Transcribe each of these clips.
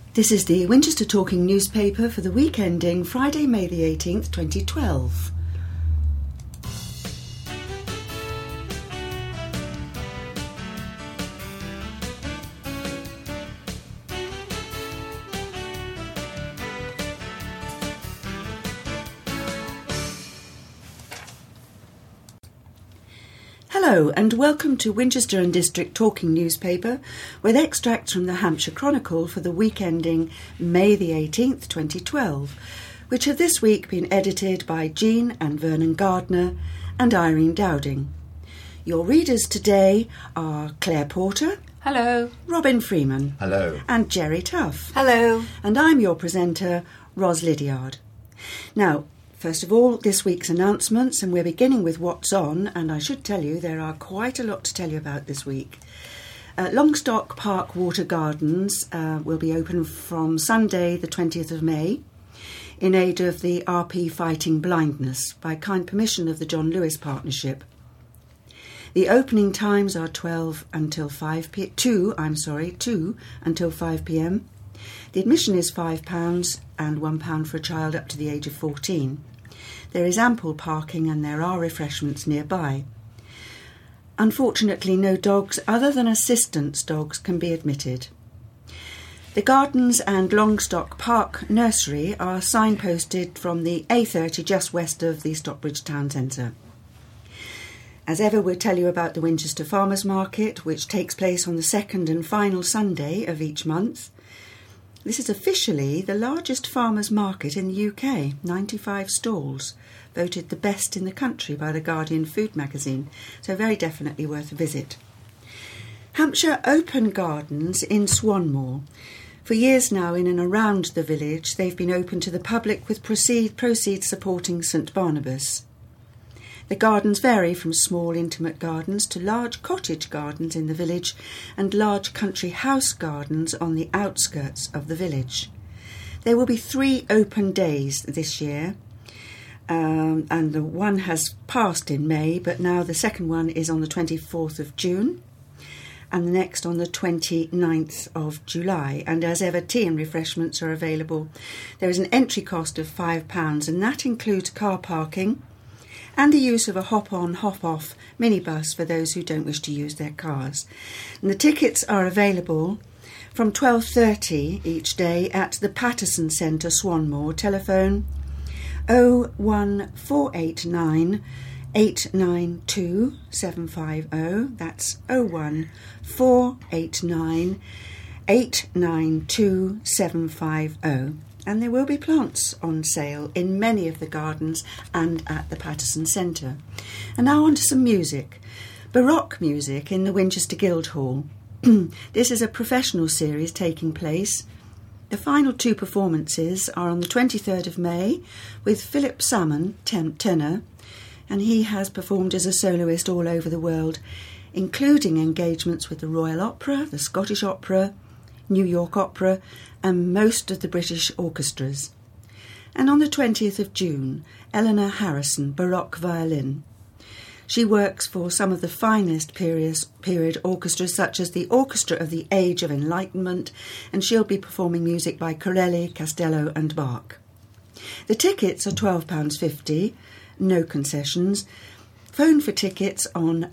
This is the Winchester Talking newspaper for the week ending Friday, May the 18th, 2012. Hello and welcome to Winchester and District Talking newspaper with extracts from the Hampshire Chronicle for the week ending May the 18th, 2012, which have this week been edited by Jean and Vernon Gardner and Irene Dowding. Your readers today are Claire Porter. Hello. Robin Freeman. Hello. And Jerry Tuff. Hello. And I'm your presenter, Ros Lydiard. Now, first of all, this week's announcements, and we're beginning with what's on, and I should tell you there are quite a lot to tell you about this week. Longstock Park Water Gardens will be open from Sunday the 20th of May in aid of the RP Fighting Blindness by kind permission of the John Lewis Partnership. The opening times are 2 until 5 p.m. The admission is £5 and £1 for a child up to the age of 14. There is ample parking and there are refreshments nearby. Unfortunately, no dogs other than assistance dogs can be admitted. The Gardens and Longstock Park Nursery are signposted from the A30 just west of the Stockbridge Town Centre. As ever, we'll tell you about the Winchester Farmers Market, which takes place on the second and final Sunday of each month. This is officially the largest farmers' market in the UK, 95 stalls, voted the best in the country by the Guardian Food magazine, so very definitely worth a visit. Hampshire Open Gardens in Swanmore. For years now, in and around the village, they've been open to the public with proceeds supporting St Barnabas. The gardens vary from small intimate gardens to large cottage gardens in the village and large country house gardens on the outskirts of the village. There will be 3 open days this year, and the one has passed in May, but now the second one is on the 24th of June and the next on the 29th of July. And as ever, tea and refreshments are available. There is an entry cost of £5 and that includes car parking and the use of a hop-on, hop-off minibus for those who don't wish to use their cars. And the tickets are available from 12:30 each day at the Patterson Centre, Swanmore. Telephone 01489 892 750. That's 01489 892 750. And there will be plants on sale in many of the gardens and at the Patterson Centre. And now on to some music. Baroque music in the Winchester Guildhall. This is a professional series taking place. The final 2 performances are on the 23rd of May with Philip Salmon, tenor, and he has performed as a soloist all over the world, including engagements with the Royal Opera, the Scottish Opera, New York Opera and most of the British orchestras. And on the 20th of June, Eleanor Harrison, Baroque violin. She works for some of the finest period orchestras such as the Orchestra of the Age of Enlightenment, and she'll be performing music by Corelli, Castello and Bach. The tickets are £12.50, no concessions. Phone for tickets on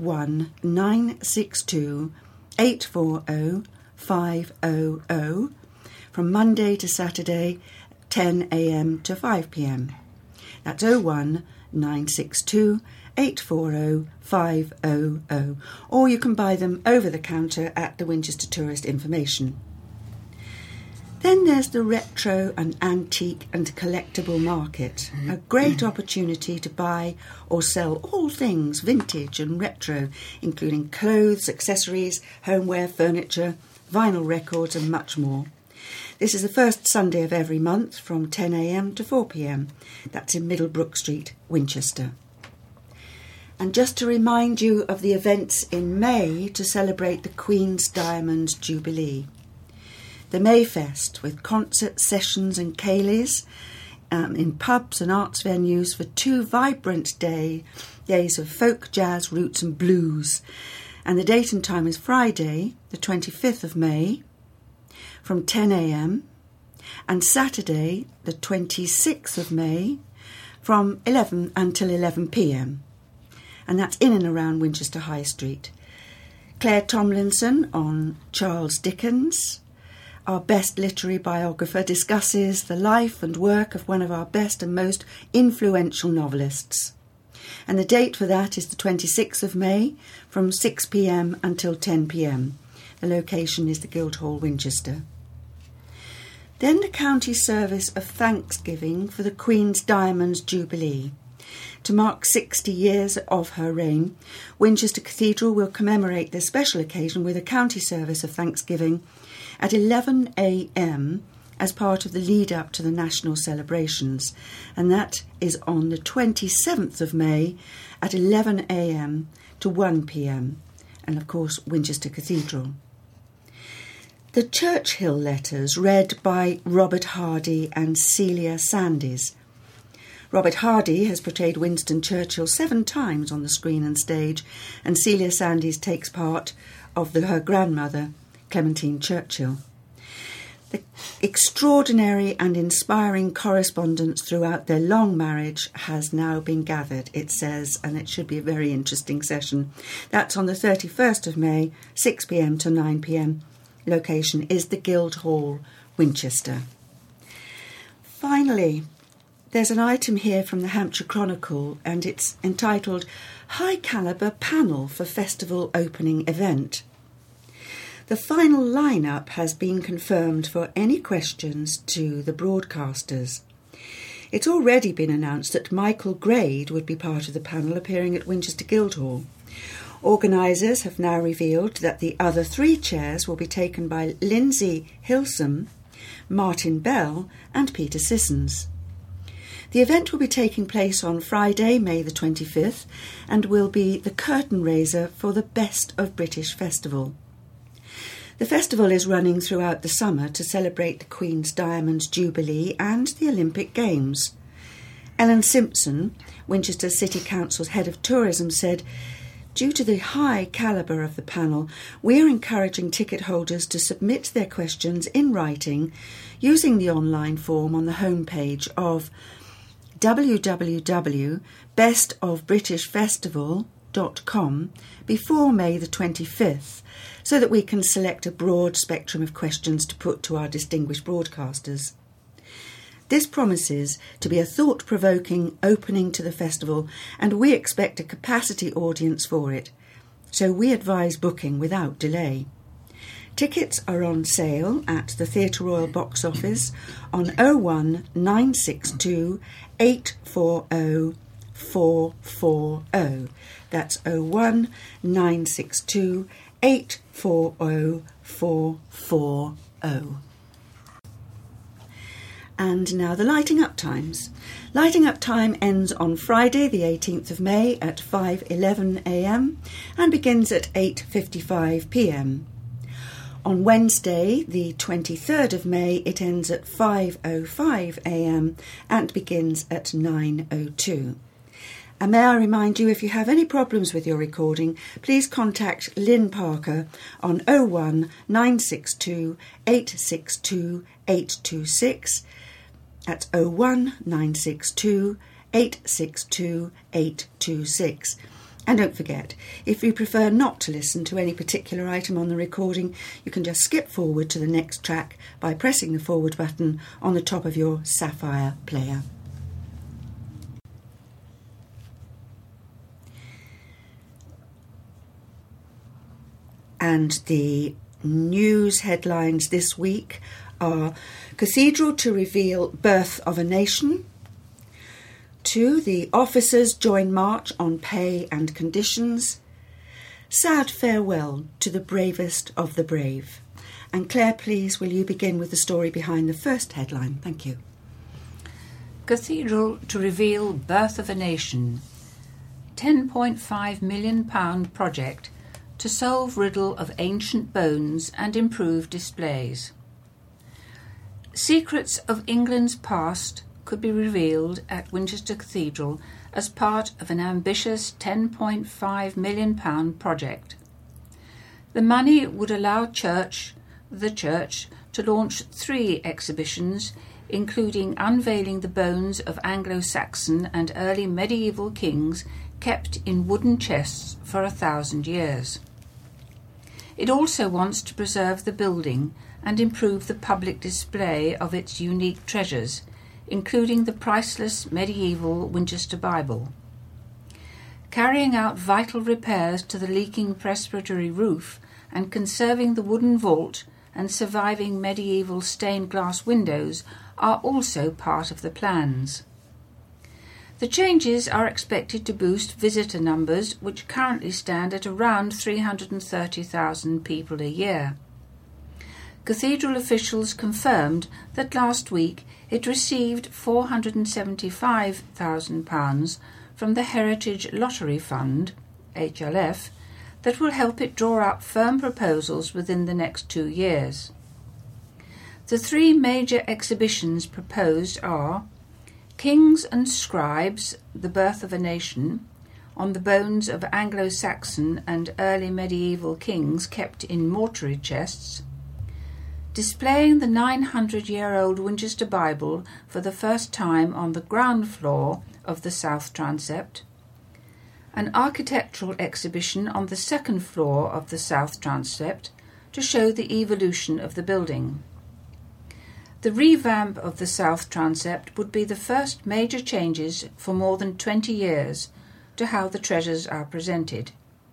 01962 840 500 from Monday to Saturday 10 a.m. to 5 p.m. That's 01962 840 500, or you can buy them over the counter at the Winchester Tourist Information. Then there's the Retro and Antique and Collectible Market, a great opportunity to buy or sell all things vintage and retro, including clothes, accessories, homeware, furniture, vinyl records and much more. This is the first Sunday of every month from 10 a.m. to 4 p.m. That's in Middlebrook Street, Winchester. And just to remind you of the events in May to celebrate the Queen's Diamond Jubilee. The Mayfest with concert sessions and ceilidhs in pubs and arts venues for 2 vibrant days of folk, jazz, roots and blues. And the date and time is Friday, the 25th of May, from 10 a.m. and Saturday, the 26th of May, from 11 until 11 p.m. And that's in and around Winchester High Street. Claire Tomlinson on Charles Dickens, our best literary biographer, discusses the life and work of one of our best and most influential novelists. And the date for that is the 26th of May from 6 p.m. until 10 p.m. The location is the Guildhall, Winchester. Then the county service of Thanksgiving for the Queen's Diamonds Jubilee. To mark 60 years of her reign, Winchester Cathedral will commemorate this special occasion with a county service of Thanksgiving at 11 a.m. as part of the lead-up to the national celebrations, and that is on the 27th of May at 11 a.m. to 1 p.m, and of course Winchester Cathedral. The Churchill Letters, read by Robert Hardy and Celia Sandys. Robert Hardy has portrayed Winston Churchill 7 times on the screen and stage, and Celia Sandys takes part of her grandmother, Clementine Churchill. The extraordinary and inspiring correspondence throughout their long marriage has now been gathered, it says, and it should be a very interesting session. That's on the 31st of May, 6 p.m. to 9 p.m. Location is the Guildhall, Winchester. Finally, there's an item here from the Hampshire Chronicle, and it's entitled High Calibre Panel for Festival Opening Event. The final lineup has been confirmed for any questions to the broadcasters. It's already been announced that Michael Grade would be part of the panel appearing at Winchester Guildhall. Organisers have now revealed that the other 3 chairs will be taken by Lindsay Hilsum, Martin Bell and Peter Sissons. The event will be taking place on Friday, May the 25th, and will be the curtain raiser for the Best of British Festival. The festival is running throughout the summer to celebrate the Queen's Diamonds Jubilee and the Olympic Games. Ellen Simpson, Winchester City Council's head of tourism, said, "Due to the high calibre of the panel, we are encouraging ticket holders to submit their questions in writing using the online form on the homepage of www.bestofbritishfestival.com before May the 25th, so that we can select a broad spectrum of questions to put to our distinguished broadcasters. This promises to be a thought-provoking opening to the festival, and we expect a capacity audience for it, so we advise booking without delay. Tickets are on sale at the Theatre Royal box office on 01962 840 440. That's 01962 840 440. And now the lighting up times. Lighting up time ends on Friday the 18th of May at 5:11 a.m. and begins at 8:55 p.m. On Wednesday the 23rd of May it ends at 5:05 a.m. and begins at 9:02. And may I remind you, if you have any problems with your recording, please contact Lynn Parker on 01962 862 826. That's 01962 862 826. And don't forget, if you prefer not to listen to any particular item on the recording, you can just skip forward to the next track by pressing the forward button on the top of your Sapphire player. And the news headlines this week are: Cathedral to reveal birth of a nation. 2. The officers join march on pay and conditions. Sad farewell to the bravest of the brave. And Claire, please, will you begin with the story behind the first headline? Thank you. Cathedral to reveal birth of a nation. £10.5 million project to solve riddle of ancient bones and improve displays. Secrets of England's past could be revealed at Winchester Cathedral as part of an ambitious £10.5 million project. The money would allow church the church to launch 3 exhibitions, including unveiling the bones of Anglo-Saxon and early medieval kings kept in wooden chests for 1,000 years. It also wants to preserve the building and improve the public display of its unique treasures, including the priceless medieval Winchester Bible. Carrying out vital repairs to the leaking presbytery roof and conserving the wooden vault and surviving medieval stained glass windows are also part of the plans. The changes are expected to boost visitor numbers, which currently stand at around 330,000 people a year. Cathedral officials confirmed that last week it received £475,000 from the Heritage Lottery Fund, HLF, that will help it draw up firm proposals within the next 2 years. The 3 major exhibitions proposed are Kings and Scribes, The Birth of a Nation, on the bones of Anglo-Saxon and early medieval kings kept in mortuary chests, displaying the 900-year-old Winchester Bible for the first time on the ground floor of the south transept, an architectural exhibition on the second floor of the south transept to show the evolution of the building. The revamp of the south transept would be the first major changes for more than 20 years to how the treasures are presented.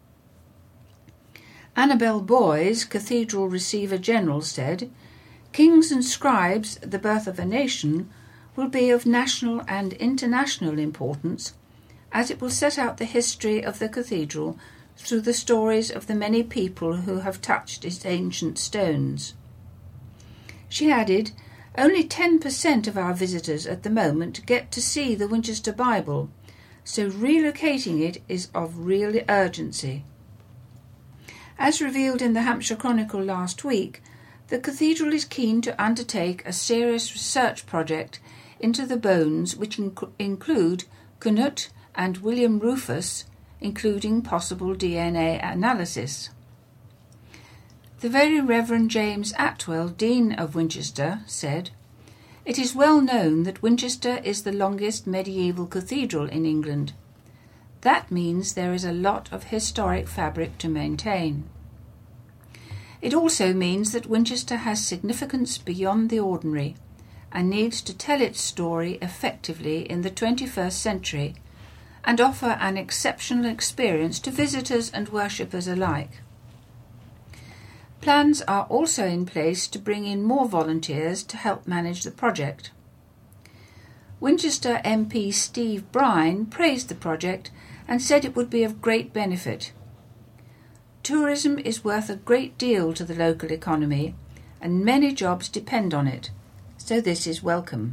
Annabel Boys, Cathedral Receiver General, said, "Kings and Scribes, The Birth of a Nation, will be of national and international importance, as it will set out the history of the cathedral through the stories of the many people who have touched its ancient stones." She added, "Only 10% of our visitors at the moment get to see the Winchester Bible, so relocating it is of real urgency." As revealed in the Hampshire Chronicle last week, the cathedral is keen to undertake a serious research project into the bones, which include Canute and William Rufus, including possible DNA analysis. The Very Reverend James Atwell, Dean of Winchester, said, "It is well known that Winchester is the longest medieval cathedral in England. That means there is a lot of historic fabric to maintain. It also means that Winchester has significance beyond the ordinary and needs to tell its story effectively in the 21st century and offer an exceptional experience to visitors and worshippers alike. Plans are also in place to bring in more volunteers to help manage the project." Winchester MP Steve Brine praised the project and said it would be of great benefit. "Tourism is worth a great deal to the local economy, and many jobs depend on it, so this is welcome.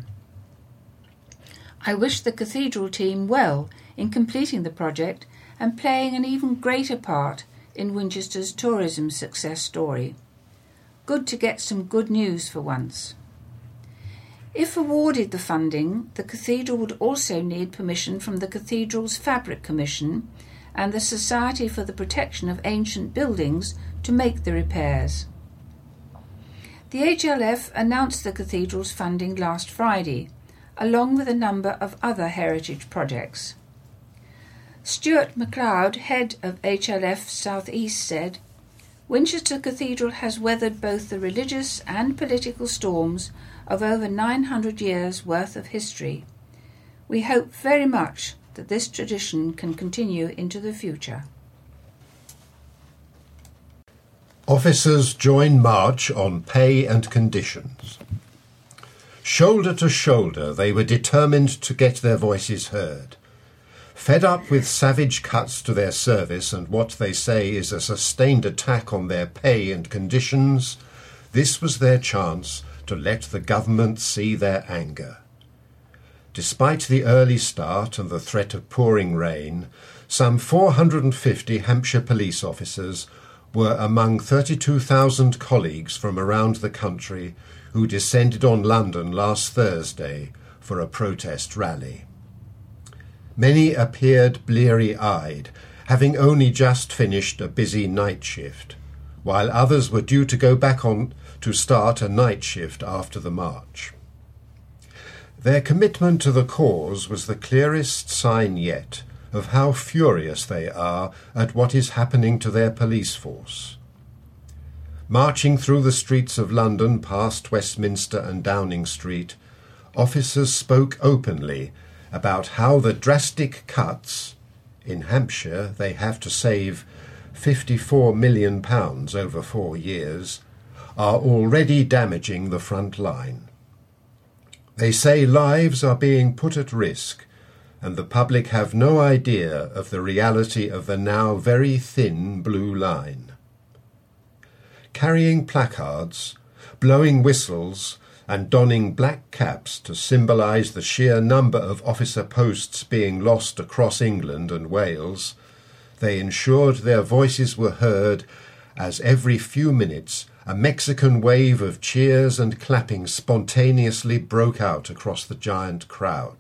I wish the cathedral team well in completing the project and playing an even greater part in Winchester's tourism success story. Good to get some good news for once." If awarded the funding, the cathedral would also need permission from the Cathedral's Fabric Commission and the Society for the Protection of Ancient Buildings to make the repairs. The HLF announced the cathedral's funding last Friday, along with a number of other heritage projects. Stuart MacLeod, head of HLF South East, said, "Winchester Cathedral has weathered both the religious and political storms of over 900 years' worth of history. We hope very much that this tradition can continue into the future." Officers join march on pay and conditions. Shoulder to shoulder, they were determined to get their voices heard. Fed up with savage cuts to their service and what they say is a sustained attack on their pay and conditions, this was their chance to let the government see their anger. Despite the early start and the threat of pouring rain, some 450 Hampshire police officers were among 32,000 colleagues from around the country who descended on London last Thursday for a protest rally. Many appeared bleary-eyed, having only just finished a busy night shift, while others were due to go back on to start a night shift after the march. Their commitment to the cause was the clearest sign yet of how furious they are at what is happening to their police force. Marching through the streets of London past Westminster and Downing Street, officers spoke openly about how the drastic cuts — in Hampshire they have to save £54 million over 4 years — are already damaging the front line. They say lives are being put at risk, and the public have no idea of the reality of the now very thin blue line. Carrying placards, blowing whistles, and donning black caps to symbolise the sheer number of officer posts being lost across England and Wales, they ensured their voices were heard as every few minutes a Mexican wave of cheers and clapping spontaneously broke out across the giant crowd.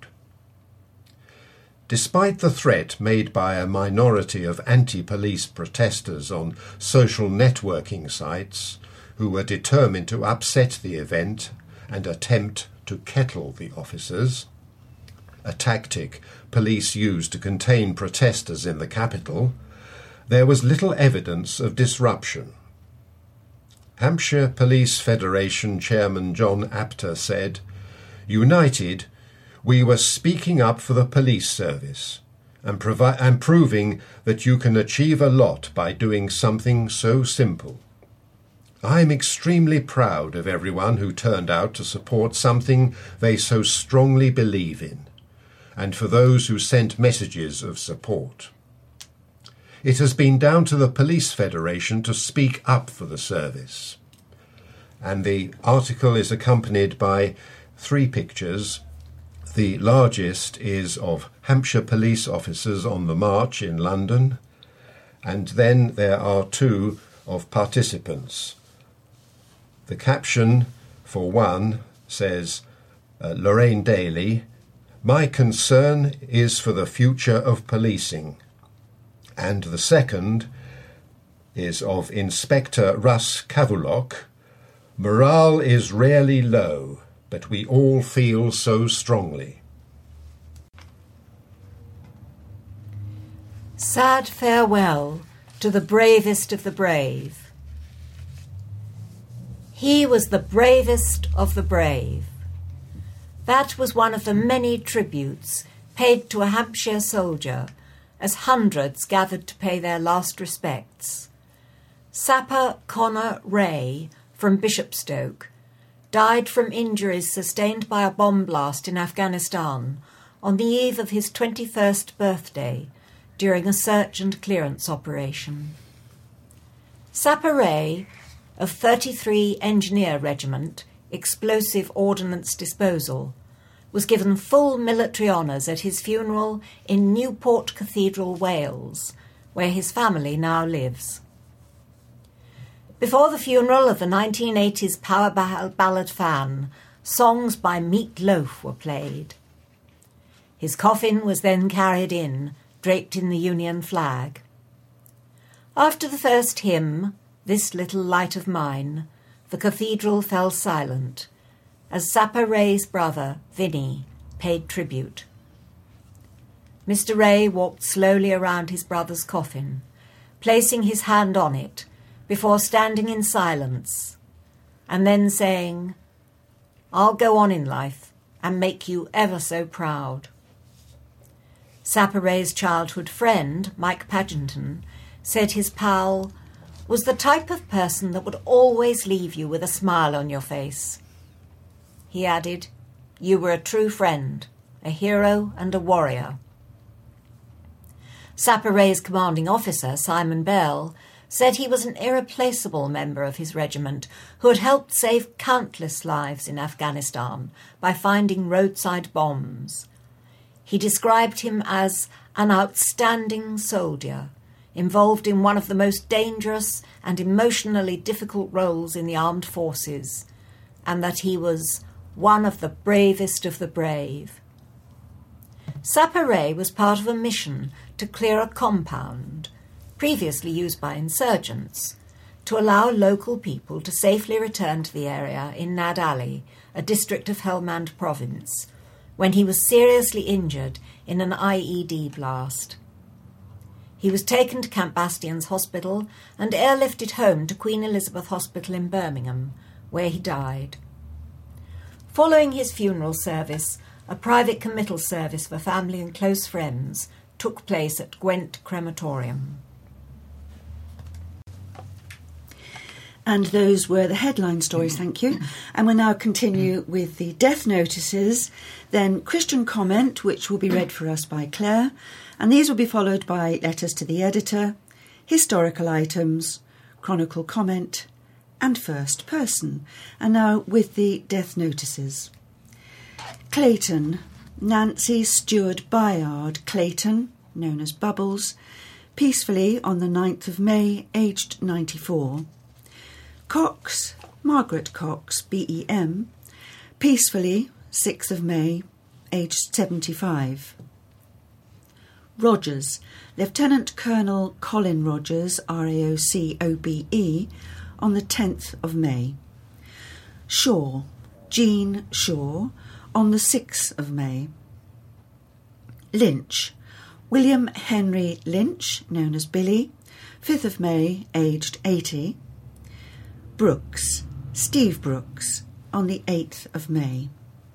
Despite the threat made by a minority of anti-police protesters on social networking sites, who were determined to upset the event and attempt to kettle the officers, a tactic police used to contain protesters in the capital, there was little evidence of disruption. Hampshire Police Federation Chairman John Apter said, "United, we were speaking up for the police service and proving that you can achieve a lot by doing something so simple. I'm extremely proud of everyone who turned out to support something they so strongly believe in, and for those who sent messages of support. It has been down to the Police Federation to speak up for the service." And the article is accompanied by 3 pictures. The largest is of Hampshire police officers on the march in London, and then there are 2 of participants. The caption for one says, Lorraine Daly, "My concern is for the future of policing." And the second is of Inspector Russ Cavulloch, "Morale is rarely low, but we all feel so strongly." Sad farewell to the bravest of the brave. He was the bravest of the brave. That was one of the many tributes paid to a Hampshire soldier as hundreds gathered to pay their last respects. Sapper Connor Ray from Bishopstoke died from injuries sustained by a bomb blast in Afghanistan on the eve of his 21st birthday during a search and clearance operation. Sapper Ray, of 33 Engineer Regiment, Explosive Ordnance Disposal, was given full military honours at his funeral in Newport Cathedral, Wales, where his family now lives. Before the funeral of the 1980s power ballad fan, songs by Meat Loaf were played. His coffin was then carried in, draped in the Union flag. After the first hymn, "This Little Light of Mine," the cathedral fell silent, as Sapper Ray's brother, Vinnie, paid tribute. Mr. Ray walked slowly around his brother's coffin, placing his hand on it before standing in silence, and then saying, "I'll go on in life and make you ever so proud." Sapper Ray's childhood friend, Mike Pagenton, said his pal was the type of person that would always leave you with a smile on your face. He added, "You were a true friend, a hero and a warrior." Sapper Ray's commanding officer, Simon Bell, said he was an irreplaceable member of his regiment who had helped save countless lives in Afghanistan by finding roadside bombs. He described him as an outstanding soldier, involved in one of the most dangerous and emotionally difficult roles in the armed forces, and that he was one of the bravest of the brave. Sapper Ray was part of a mission to clear a compound, previously used by insurgents, to allow local people to safely return to the area in Nad Ali, a district of Helmand province, when he was seriously injured in an IED blast. He was taken to Camp Bastion's hospital and airlifted home to Queen Elizabeth Hospital in Birmingham, where he died. Following his funeral service, a private committal service for family and close friends took place at Gwent Crematorium. And those were the headline stories, thank you. And we'll now continue with the death notices, then Christian comment, which will be read for us by Claire, and these will be followed by letters to the editor, historical items, chronicle comment, and first person. And now with the death notices. Clayton, Nancy Stewart Bayard Clayton, known as Bubbles, peacefully on the 9th of May, aged 94. Cox, Margaret Cox, BEM, peacefully, 6th of May, aged 75. Rogers, Lieutenant Colonel Colin Rogers, RAOC OBE, on the 10th of May. Shaw, Jean Shaw, on the 6th of May. Lynch, William Henry Lynch, known as Billy, 5th of May, aged 80. Brooks, Steve Brooks, on the 8th of May.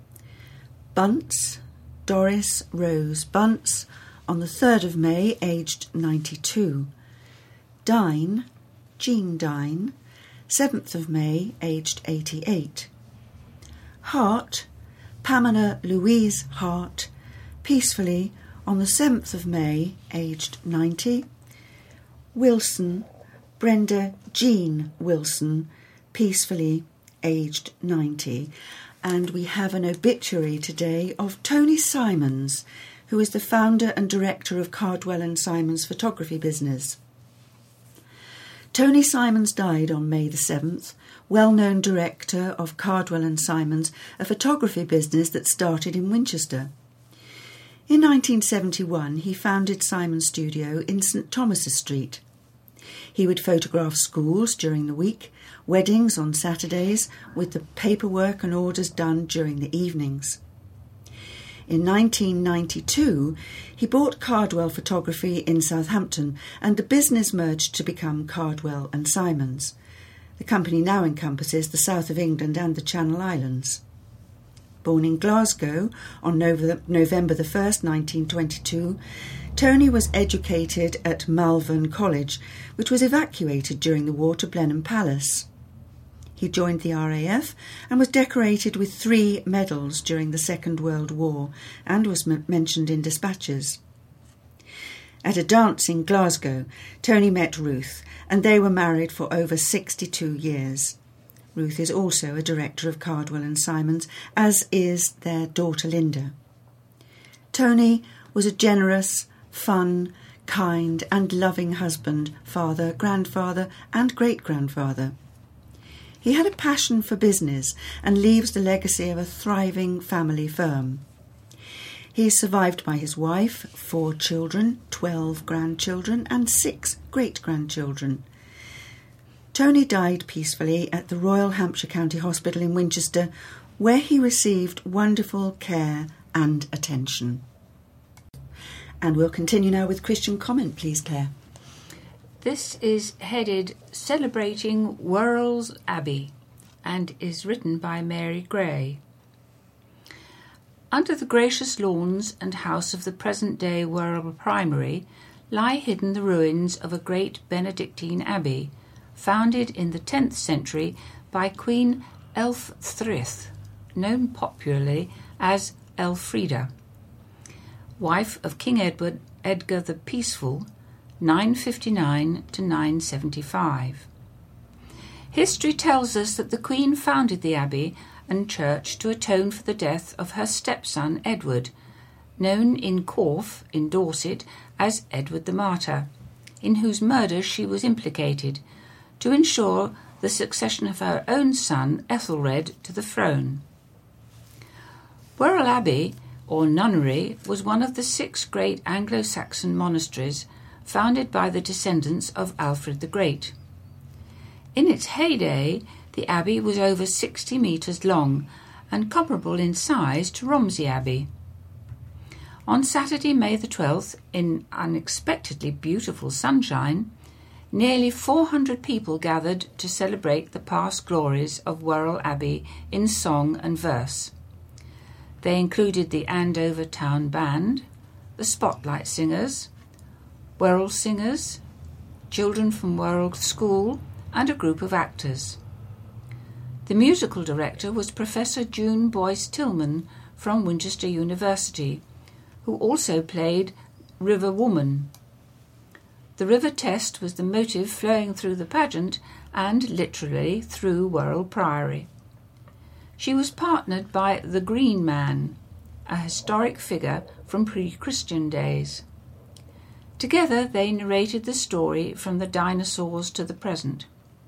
Bunce, Doris Rose Bunce, on the 3rd of May, aged 92. Dine, Jean Dine, 7th of May, aged 88. Hart, Pamela Louise Hart, peacefully on the 7th of May, aged 90. Wilson, Brenda Jean Wilson, peacefully aged 90. And we have an obituary today of Tony Simons, who is the founder and director of Cardwell and Simons photography business. Tony Simons died on May the 7th, well-known director of Cardwell and Simons, a photography business that started in Winchester. In 1971, he founded Simons Studio in St Thomas's Street. He would photograph schools during the week, weddings on Saturdays, with the paperwork and orders done during the evenings. In 1992, he bought Cardwell Photography in Southampton, and the business merged to become Cardwell and Simons. The company now encompasses the south of England and the Channel Islands. Born in Glasgow on November the 1st, 1922, Tony was educated at Malvern College, which was evacuated during the war to Blenheim Palace. He joined the RAF and was decorated with 3 medals during the Second World War and was mentioned in dispatches. At a dance in Glasgow, Tony met Ruth, and they were married for over 62 years. Ruth is also a director of Cardwell and Simons, as is their daughter Linda. Tony was a generous, fun, kind and loving husband, father, grandfather and great-grandfather. He had a passion for business and leaves the legacy of a thriving family firm. He is survived by his wife, 4 children, 12 grandchildren and 6 great-grandchildren. Tony died peacefully at the Royal Hampshire County Hospital in Winchester, where he received wonderful care and attention. And we'll continue now with Christian comment, please, Claire. This is headed Celebrating Worrells Abbey and is written by Mary Gray. Under the gracious lawns and house of the present-day Worrell Primary lie hidden the ruins of a great Benedictine abbey, founded in the 10th century by Queen Elfthryth, known popularly as Elfrida, wife of King Edgar the Peaceful, 959 to 975. History tells us that the Queen founded the abbey and church to atone for the death of her stepson Edward, known in Corfe, in Dorset, as Edward the Martyr, in whose murder she was implicated, to ensure the succession of her own son Ethelred to the throne. Worrell Abbey, or nunnery, was one of the 6 great Anglo-Saxon monasteries founded by the descendants of Alfred the Great. In its heyday, the abbey was over 60 metres long and comparable in size to Romsey Abbey. On Saturday, May the 12th, in unexpectedly beautiful sunshine, nearly 400 people gathered to celebrate the past glories of Wirral Abbey in song and verse. They included the Andover Town Band, the Spotlight Singers, Wirral Singers, children from Wirral School, and a group of actors. The musical director was Professor June Boyce Tillman from Winchester University, who also played River Woman. The River Test was the motive flowing through the pageant and literally through Wirral Priory. She was partnered by the Green Man, a historic figure from pre-Christian days. Together they narrated the story from the dinosaurs to the present.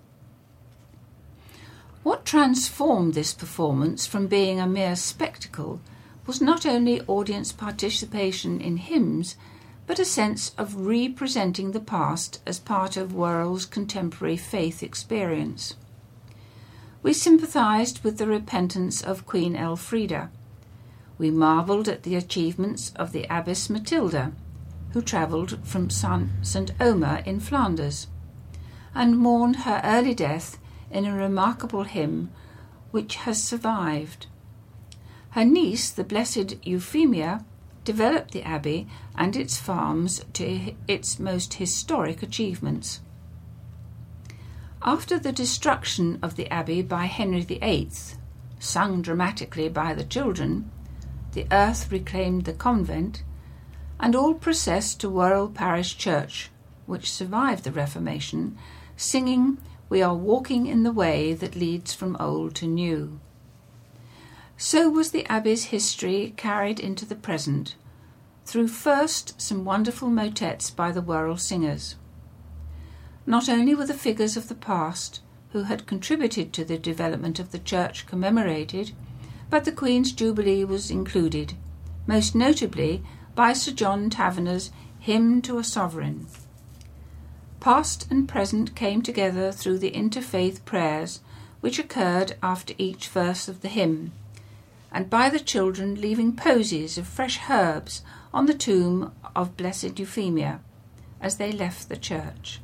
What transformed this performance from being a mere spectacle was not only audience participation in hymns, but a sense of representing the past as part of Wirral's contemporary faith experience. We sympathised with the repentance of Queen Elfrida. We marvelled at the achievements of the Abbess Matilda, who travelled from St. Omer in Flanders, and mourned her early death in a remarkable hymn which has survived. Her niece, the Blessed Euphemia, developed the abbey and its farms to its most historic achievements. After the destruction of the abbey by Henry VIII, sung dramatically by the children, the earth reclaimed the convent, and all processed to Wirral Parish Church, which survived the Reformation, singing, "We are walking in the way that leads from old to new." So was the abbey's history carried into the present, through first some wonderful motets by the Wirral singers. Not only were the figures of the past who had contributed to the development of the church commemorated, but the Queen's Jubilee was included, most notably by Sir John Taverner's Hymn to a Sovereign. Past and present came together through the interfaith prayers which occurred after each verse of the hymn, and by the children leaving posies of fresh herbs on the tomb of Blessed Euphemia as they left the church.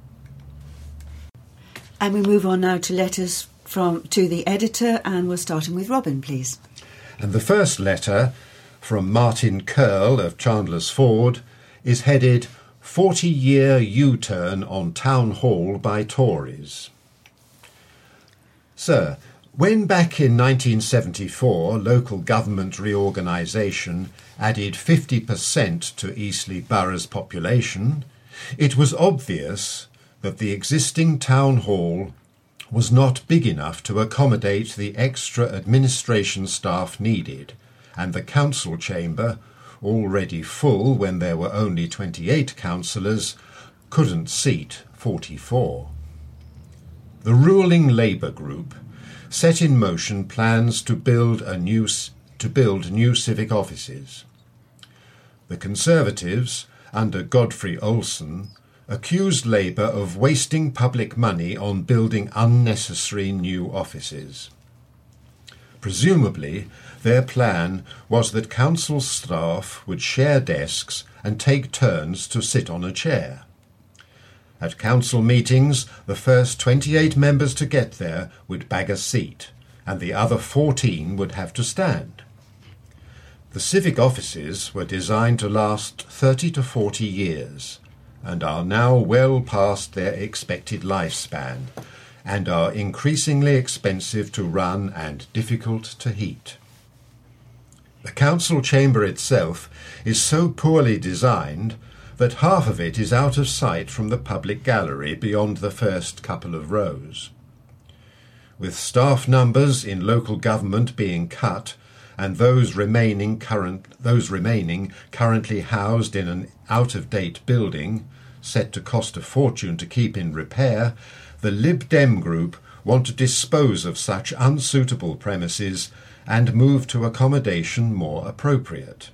And we move on now to letters to the editor, and we're starting with Robin, please. And the first letter, from Martin Curl of Chandler's Ford, is headed 40-year U-turn on Town Hall by Tories. Sir, when back in 1974 local government reorganisation added 50% to Eastleigh Borough's population, it was obvious that the existing town hall was not big enough to accommodate the extra administration staff needed, and the council chamber, already full when there were only 28 councillors, couldn't seat 44. The ruling Labour group set in motion plans to build new civic offices. The Conservatives, under Godfrey Olsen, accused Labour of wasting public money on building unnecessary new offices. Presumably, their plan was that council staff would share desks and take turns to sit on a chair. At council meetings, the first 28 members to get there would bag a seat, and the other 14 would have to stand. The civic offices were designed to last 30 to 40 years, and are now well past their expected lifespan, and are increasingly expensive to run and difficult to heat. The council chamber itself is so poorly designed that half of it is out of sight from the public gallery beyond the first couple of rows. With staff numbers in local government being cut, and those remaining currently housed in an out-of-date building, set to cost a fortune to keep in repair, the Lib Dem group want to dispose of such unsuitable premises and move to accommodation more appropriate.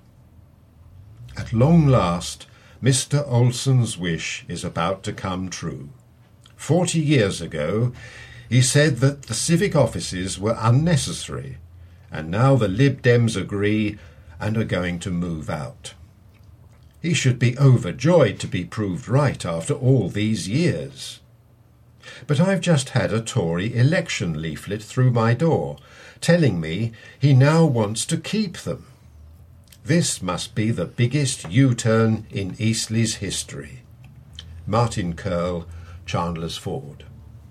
At long last, Mr. Olsen's wish is about to come true. 40 years ago, he said that the civic offices were unnecessary, and now the Lib Dems agree and are going to move out. He should be overjoyed to be proved right after all these years. But I've just had a Tory election leaflet through my door, telling me he now wants to keep them. This must be the biggest U-turn in Eastleigh's history. Martin Curl, Chandler's Ford.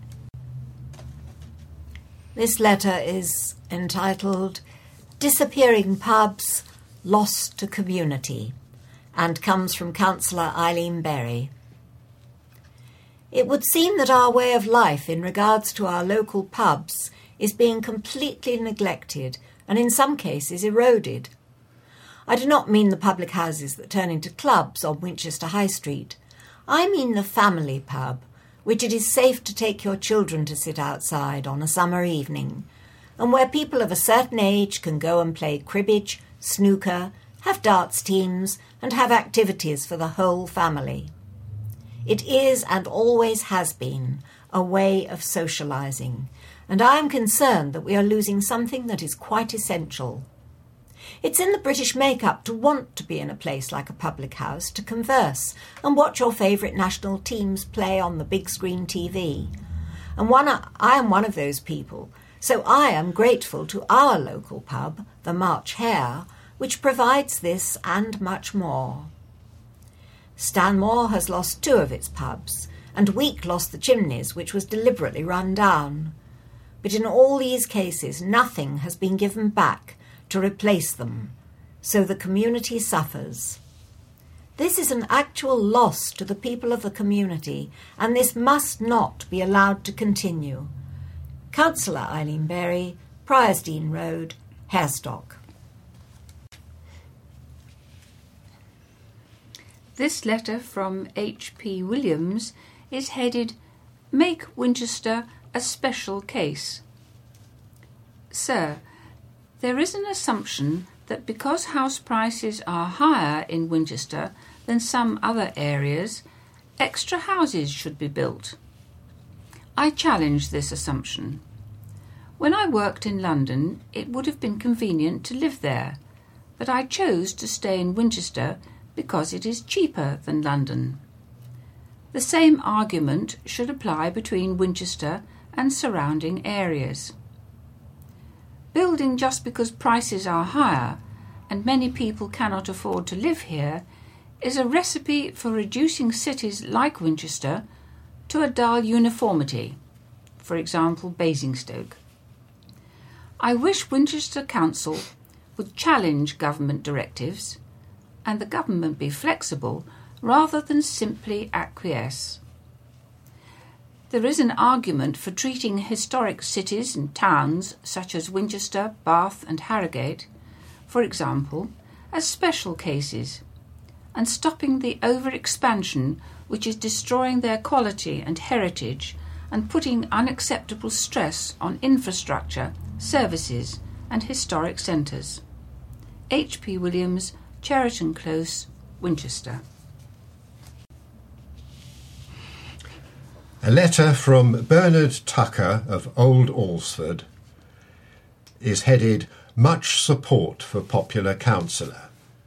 This letter is entitled Disappearing Pubs, Lost to Community, and comes from Councillor Eileen Berry. It would seem that our way of life in regards to our local pubs is being completely neglected and in some cases eroded. I do not mean the public houses that turn into clubs on Winchester High Street. I mean the family pub, which it is safe to take your children to sit outside on a summer evening, and where people of a certain age can go and play cribbage, snooker, have darts teams, and have activities for the whole family. It is, and always has been, a way of socialising, and I am concerned that we are losing something that is quite essential. It's in the British make-up to want to be in a place like a public house to converse and watch your favourite national teams play on the big screen TV. And I am one of those people, so I am grateful to our local pub, the March Hare, which provides this and much more. Stanmore has lost 2 of its pubs, and Week lost the Chimneys, which was deliberately run down. But in all these cases, nothing has been given back to replace them, so the community suffers. This is an actual loss to the people of the community, and this must not be allowed to continue. Councillor Eileen Berry, Priorsdean Road, Harestock. This letter from H.P. Williams is headed, Make Winchester a Special Case. Sir, there is an assumption that because house prices are higher in Winchester than some other areas, extra houses should be built. I challenge this assumption. When I worked in London, it would have been convenient to live there, but I chose to stay in Winchester because it is cheaper than London. The same argument should apply between Winchester and surrounding areas. Building just because prices are higher and many people cannot afford to live here is a recipe for reducing cities like Winchester to a dull uniformity, for example Basingstoke. I wish Winchester Council would challenge government directives and the government be flexible rather than simply acquiesce. There is an argument for treating historic cities and towns such as Winchester, Bath and Harrogate, for example, as special cases, and stopping the over-expansion which is destroying their quality and heritage and putting unacceptable stress on infrastructure, services and historic centres. H.P. Williams, Cheriton Close, Winchester. A letter from Bernard Tucker of Old Alresford is headed, Much Support for Popular Councillor.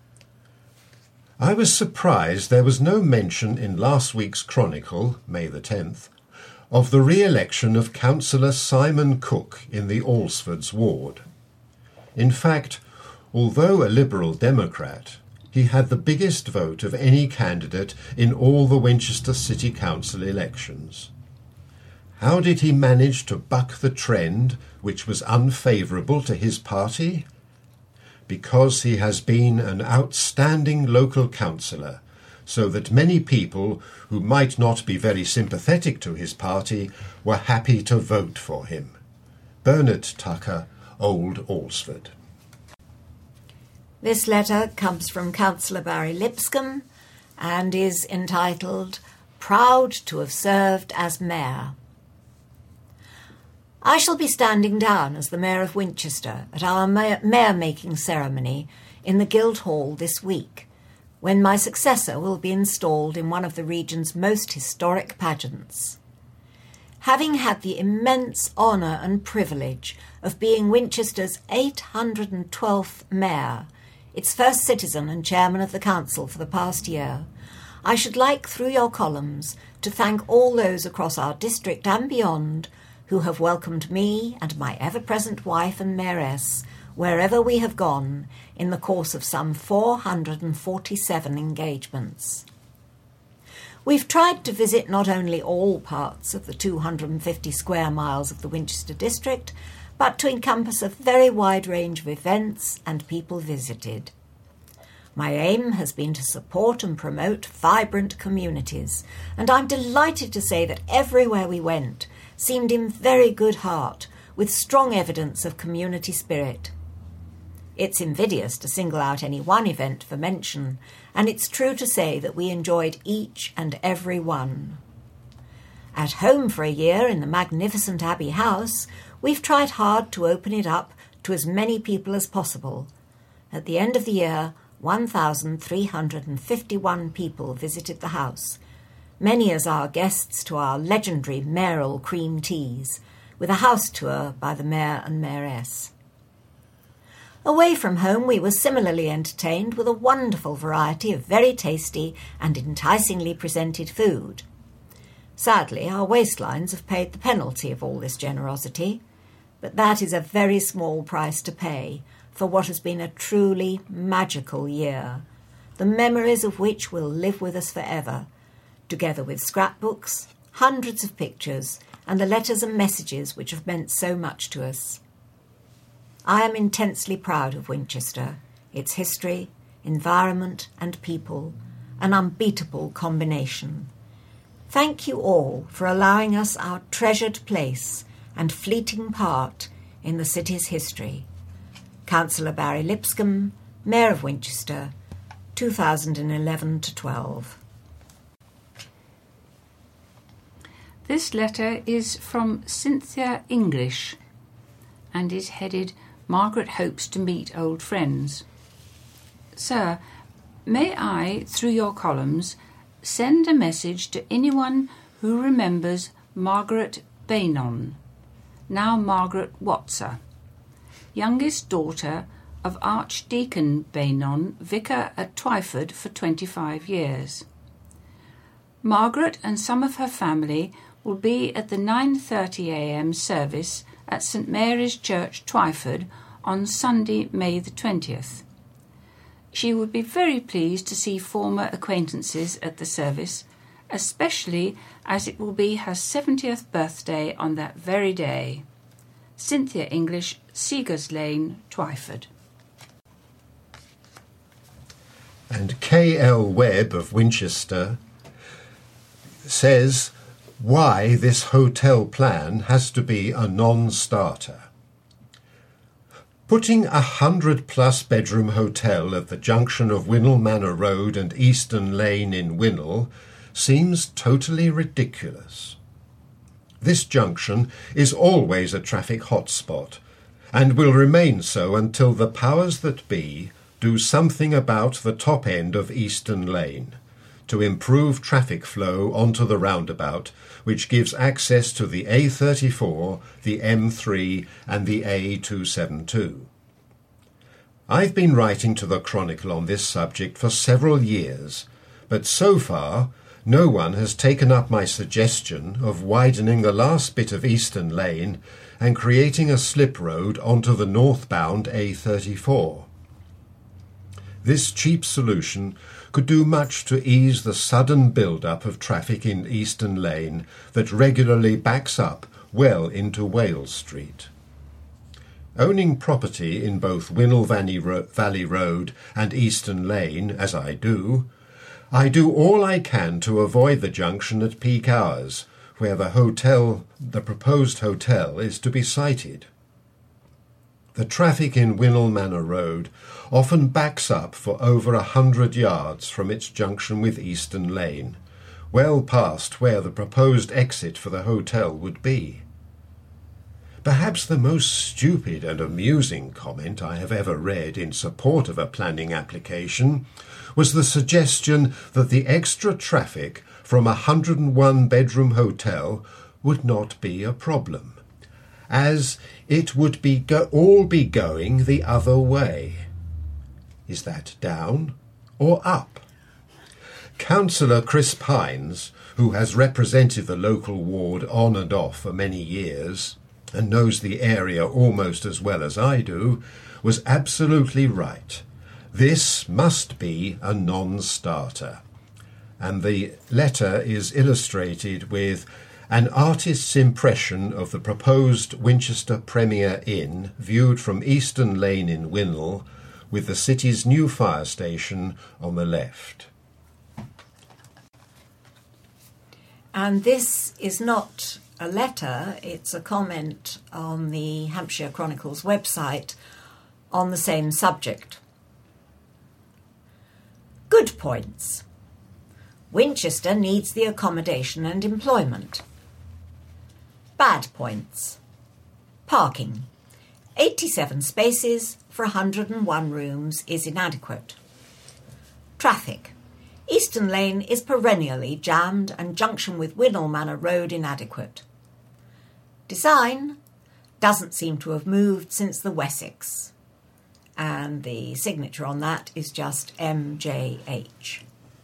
I was surprised there was no mention in last week's Chronicle, May the 10th, of the re-election of Councillor Simon Cook in the Alresfords ward. In fact, although a Liberal Democrat, he had the biggest vote of any candidate in all the Winchester City Council elections. How did he manage to buck the trend which was unfavourable to his party? Because he has been an outstanding local councillor, so that many people who might not be very sympathetic to his party were happy to vote for him. Bernard Tucker, Old Alresford. This letter comes from Councillor Barry Lipscombe and is entitled, Proud to have served as Mayor. I shall be standing down as the Mayor of Winchester at our mayor-making ceremony in the Guildhall this week, when my successor will be installed in one of the region's most historic pageants. Having had the immense honour and privilege of being Winchester's 812th Mayor, its first citizen and chairman of the council for the past year, I should like, through your columns, to thank all those across our district and beyond who have welcomed me and my ever-present wife and mayoress wherever we have gone in the course of some 447 engagements. We've tried to visit not only all parts of the 250 square miles of the Winchester district, but to encompass a very wide range of events and people visited. My aim has been to support and promote vibrant communities, and I'm delighted to say that everywhere we went seemed in very good heart, with strong evidence of community spirit. It's invidious to single out any one event for mention, and it's true to say that we enjoyed each and every one. At home for a year in the magnificent Abbey House, we've tried hard to open it up to as many people as possible. At the end of the year, 1,351 people visited the house, many as our guests to our legendary mayoral cream teas, with a house tour by the mayor and mayoress. Away from home, we were similarly entertained with a wonderful variety of very tasty and enticingly presented food. Sadly, our waistlines have paid the penalty of all this generosity, but that is a very small price to pay for what has been a truly magical year, the memories of which will live with us forever, together with scrapbooks, hundreds of pictures, and the letters and messages which have meant so much to us. I am intensely proud of Winchester, its history, environment and people, an unbeatable combination. Thank you all for allowing us our treasured place and fleeting part in the city's history. Councillor Barry Lipscomb, Mayor of Winchester, 2011-12. This letter is from Cynthia English and is headed Margaret hopes to meet old friends. Sir, may I, through your columns, send a message to anyone who remembers Margaret Beynon, now Margaret Watser, youngest daughter of Archdeacon Beynon, vicar at Twyford for 25 years. Margaret and some of her family will be at the 9:30 a.m. service at St Mary's Church, Twyford, on Sunday, May the 20th. She would be very pleased to see former acquaintances at the service, especially as it will be her 70th birthday on that very day. Cynthia English, Seagars Lane, Twyford. And K.L. Webb of Winchester says why this hotel plan has to be a non-starter. Putting a 100-plus bedroom hotel at the junction of Winnell Manor Road and Easton Lane in Winnell seems totally ridiculous. This junction is always a traffic hotspot and will remain so until the powers that be do something about the top end of Easton Lane to improve traffic flow onto the roundabout, which gives access to the A34, the M3 and the A272. I've been writing to the Chronicle on this subject for several years, but so far no one has taken up my suggestion of widening the last bit of Easton Lane and creating a slip road onto the northbound A34. This cheap solution could do much to ease the sudden build-up of traffic in Easton Lane that regularly backs up well into Wales Street. Owning property in both Winnell Valley Road and Easton Lane, as I do all I can to avoid the junction at peak hours, where the proposed hotel is to be sited. The traffic in Winnell Manor Road often backs up for over 100 yards from its junction with Easton Lane, well past where the proposed exit for the hotel would be. Perhaps the most stupid and amusing comment I have ever read in support of a planning application was the suggestion that the extra traffic from a 101-bedroom hotel would not be a problem, as it would all be going the other way. Is that down or up? Councillor Chris Pines, who has represented the local ward on and off for many years and knows the area almost as well as I do, was absolutely right. This must be a non-starter. And the letter is illustrated with an artist's impression of the proposed Winchester Premier Inn viewed from Eastern Lane in Winnell, with the city's new fire station on the left. And this is not a letter, it's a comment on the Hampshire Chronicles website on the same subject. Good points. Winchester needs the accommodation and employment. Bad points. Parking. 87 spaces for 101 rooms is inadequate. Traffic. Eastern Lane is perennially jammed and junction with Winnell Manor Road inadequate. Design doesn't seem to have moved since the Wessex. And the signature on that is just MJH.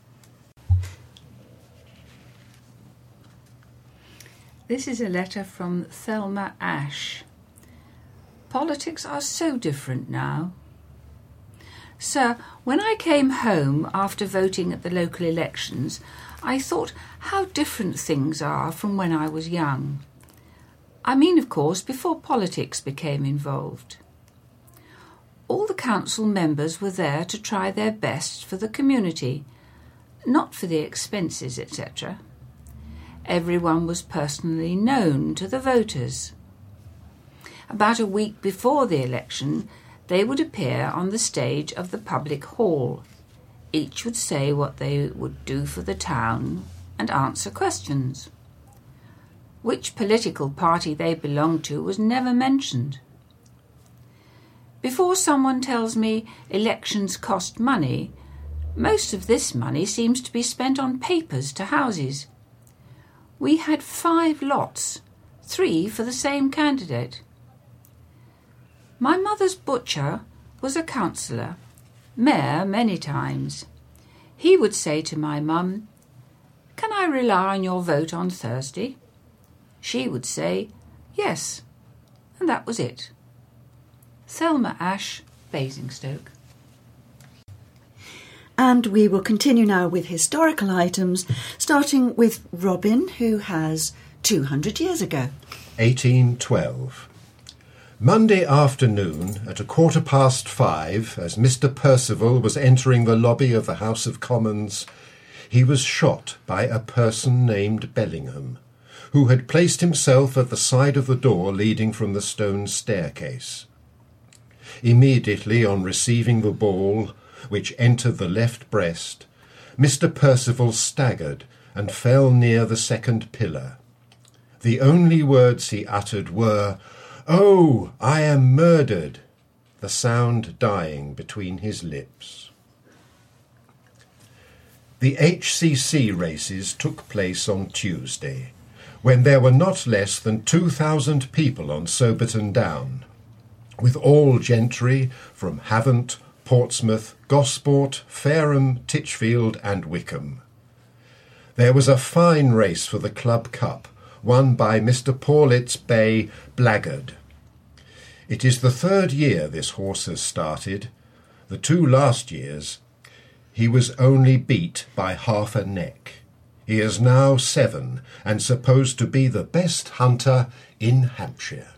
This is a letter from Thelma Ash. Politics are so different now. Sir, when I came home after voting at the local elections, I thought how different things are from when I was young. I mean, of course, before politics became involved. All the council members were there to try their best for the community, not for the expenses, etc. Everyone was personally known to the voters. About a week before the election, they would appear on the stage of the public hall. Each would say what they would do for the town and answer questions. Which political party they belonged to was never mentioned. Before someone tells me elections cost money, most of this money seems to be spent on papers to houses. We had 5 lots, 3 for the same candidate. My mother's butcher was a councillor, mayor many times. He would say to my mum, "Can I rely on your vote on Thursday?" She would say, "Yes," and that was it. Thelma Ash, Basingstoke. And we will continue now with historical items, starting with Robin, who has 200 years ago. 1812. Monday afternoon at 5:15, as Mr. Percival was entering the lobby of the House of Commons, he was shot by a person named Bellingham, who had placed himself at the side of the door leading from the stone staircase. Immediately on receiving the ball, which entered the left breast, Mr. Percival staggered and fell near the second pillar. The only words he uttered were, "Oh, I am murdered," the sound dying between his lips. The HCC races took place on Tuesday, when there were not less than 2,000 people on Soberton Down, with all gentry from Havant, Portsmouth, Gosport, Fareham, Titchfield and Wickham. There was a fine race for the Club Cup, won by Mr. Paulet's bay Blackguard. It is the 3rd year this horse has started. The 2 last years, he was only beat by half a neck. He is now 7 and supposed to be the best hunter in Hampshire.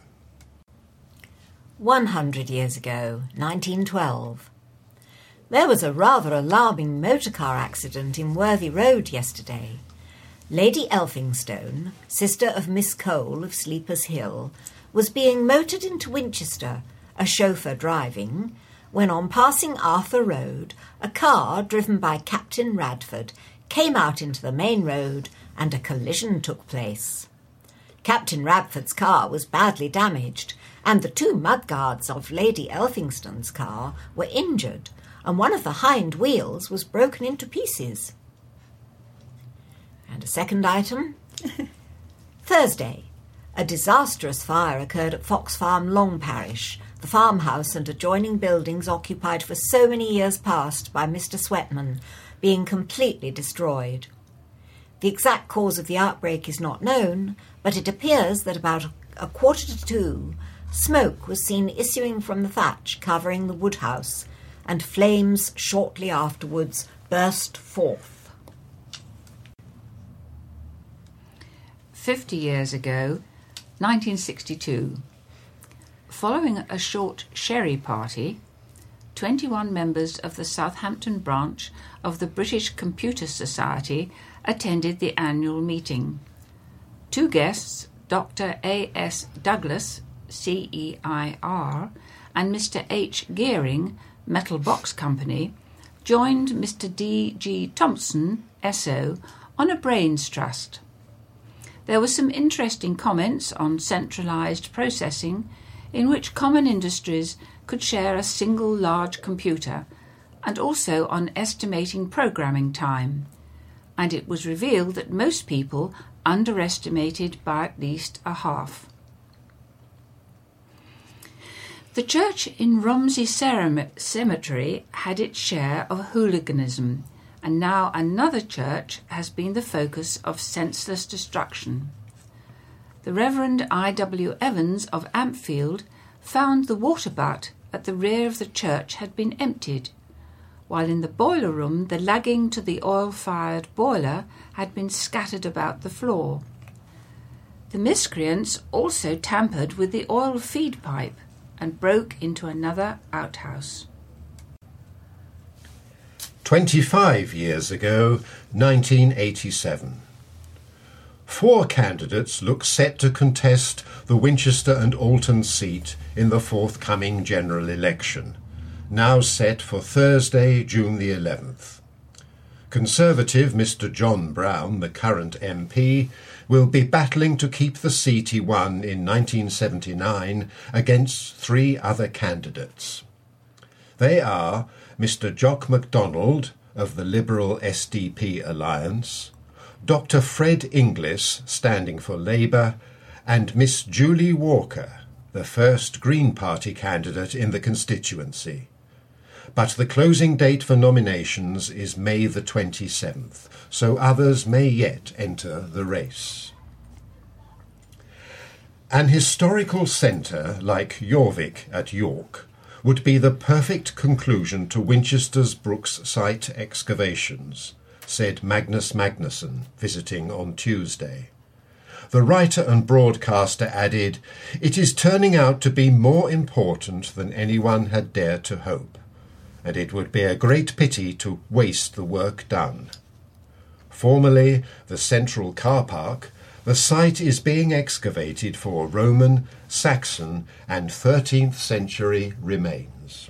100 years ago, 1912. There was a rather alarming motor car accident in Worthy Road yesterday. Lady Elphinstone, sister of Miss Cole of Sleepers Hill, was being motored into Winchester, a chauffeur driving, when on passing Arthur Road, a car driven by Captain Radford came out into the main road and a collision took place. Captain Radford's car was badly damaged and the 2 mudguards of Lady Elphinstone's car were injured and one of the hind wheels was broken into pieces. And a second item. Thursday, a disastrous fire occurred at Fox Farm, Long Parish, the farmhouse and adjoining buildings occupied for so many years past by Mr. Sweatman, being completely destroyed. The exact cause of the outbreak is not known, but it appears that about 1:45, smoke was seen issuing from the thatch covering the woodhouse, and flames shortly afterwards burst forth. 50 years ago, 1962. Following a short sherry party, 21 members of the Southampton branch of the British Computer Society attended the annual meeting. 2 guests, Dr. A.S. Douglas, CEIR, and Mr. H. Gearing, Metal Box Company, joined Mr. D.G. Thompson, SO, on a brains trust. There were some interesting comments on centralised processing, in which common industries could share a single large computer, and also on estimating programming time, and it was revealed that most people underestimated by at least a half. The church in Romsey Cemetery had its share of hooliganism, and now another church has been the focus of senseless destruction. The Reverend I.W. Evans of Ampfield found the water butt at the rear of the church had been emptied, while in the boiler room the lagging to the oil-fired boiler had been scattered about the floor. The miscreants also tampered with the oil feed pipe and broke into another outhouse. 25 years ago, 1987. 4 candidates look set to contest the Winchester and Alton seat in the forthcoming general election, now set for Thursday, June the 11th. Conservative Mr. John Brown, the current MP, will be battling to keep the seat he won in 1979 against 3 other candidates. They are Mr. Jock MacDonald of the Liberal SDP Alliance, Dr. Fred Inglis, standing for Labour, and Miss Julie Walker, the first Green Party candidate in the constituency. But the closing date for nominations is May the 27th, so others may yet enter the race. An historical centre like Jorvik at York would be the perfect conclusion to Winchester's Brooks site excavations, said Magnus Magnusson, visiting on Tuesday. The writer and broadcaster added, "It is turning out to be more important than anyone had dared to hope, and it would be a great pity to waste the work done. Formerly the central car park, the site is being excavated for Roman, Saxon and 13th century remains."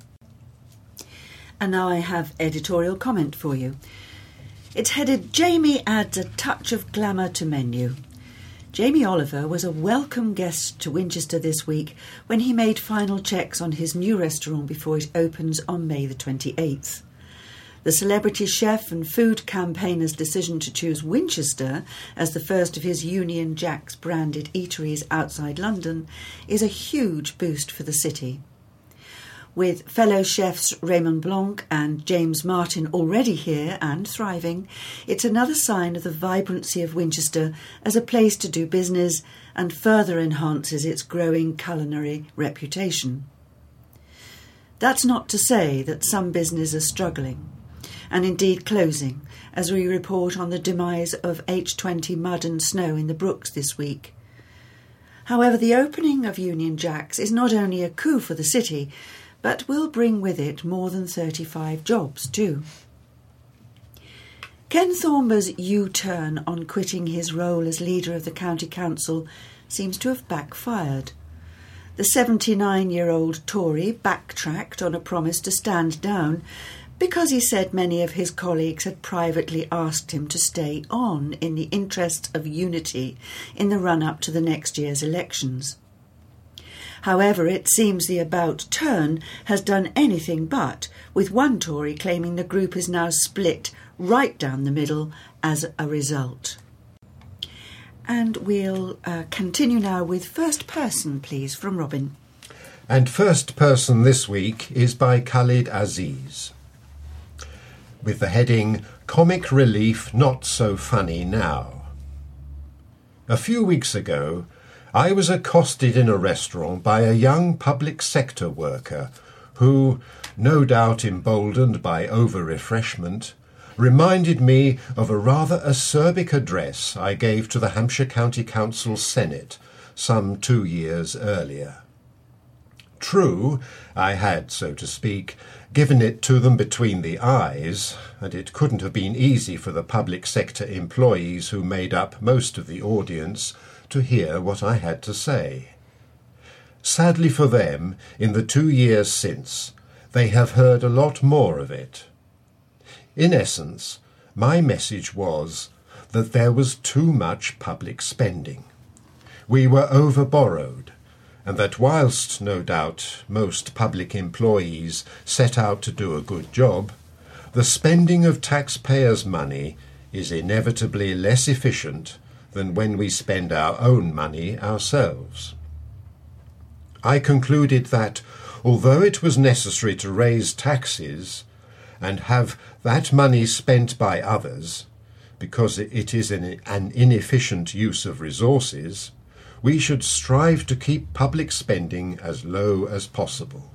And now I have editorial comment for you. It's headed, "Jamie adds a touch of glamour to menu." Jamie Oliver was a welcome guest to Winchester this week when he made final checks on his new restaurant before it opens on May the 28th. The celebrity chef and food campaigner's decision to choose Winchester as the first of his Union Jacks branded eateries outside London is a huge boost for the city. With fellow chefs Raymond Blanc and James Martin already here and thriving, it's another sign of the vibrancy of Winchester as a place to do business and further enhances its growing culinary reputation. That's not to say that some businesses are struggling, and indeed closing, as we report on the demise of H20 Mud and Snow in the Brooks this week. However, the opening of Union Jacks is not only a coup for the city, but will bring with it more than 35 jobs too. Ken Thornber's U-turn on quitting his role as leader of the county council seems to have backfired. The 79-year-old Tory backtracked on a promise to stand down because he said many of his colleagues had privately asked him to stay on in the interest of unity in the run-up to the next year's elections. However, it seems the about turn has done anything but, with one Tory claiming the group is now split right down the middle as a result. And we'll continue now with First Person, please, from Robin. And First Person this week is by Khalid Aziz, with the heading, Comic Relief Not So Funny Now. A few weeks ago, I was accosted in a restaurant by a young public sector worker who, no doubt emboldened by over-refreshment, reminded me of a rather acerbic address I gave to the Hampshire County Council Senate some 2 years earlier. True, I had, so to speak, given it to them between the eyes, and it couldn't have been easy for the public sector employees who made up most of the audience to hear what I had to say. Sadly for them, in the 2 years since, they have heard a lot more of it. In essence, my message was that there was too much public spending. We were over-borrowed, and that whilst, no doubt, most public employees set out to do a good job, the spending of taxpayers' money is inevitably less efficient than when we spend our own money ourselves. I concluded that, although it was necessary to raise taxes and have that money spent by others, because it is an inefficient use of resources, we should strive to keep public spending as low as possible.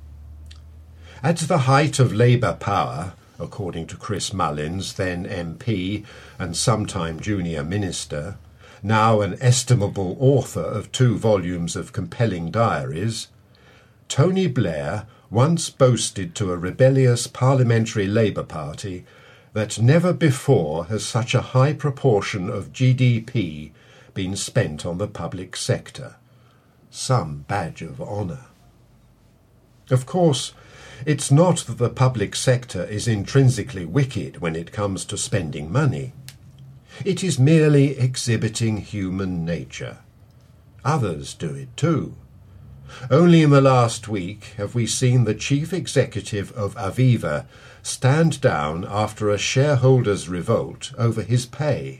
At the height of Labour power, according to Chris Mullins, then MP and sometime junior minister, now an estimable author of 2 volumes of compelling diaries, Tony Blair once boasted to a rebellious parliamentary Labour Party that never before has such a high proportion of GDP been spent on the public sector. Some badge of honour. Of course, it's not that the public sector is intrinsically wicked when it comes to spending money. It is merely exhibiting human nature. Others do it too. Only in the last week have we seen the chief executive of Aviva stand down after a shareholders' revolt over his pay.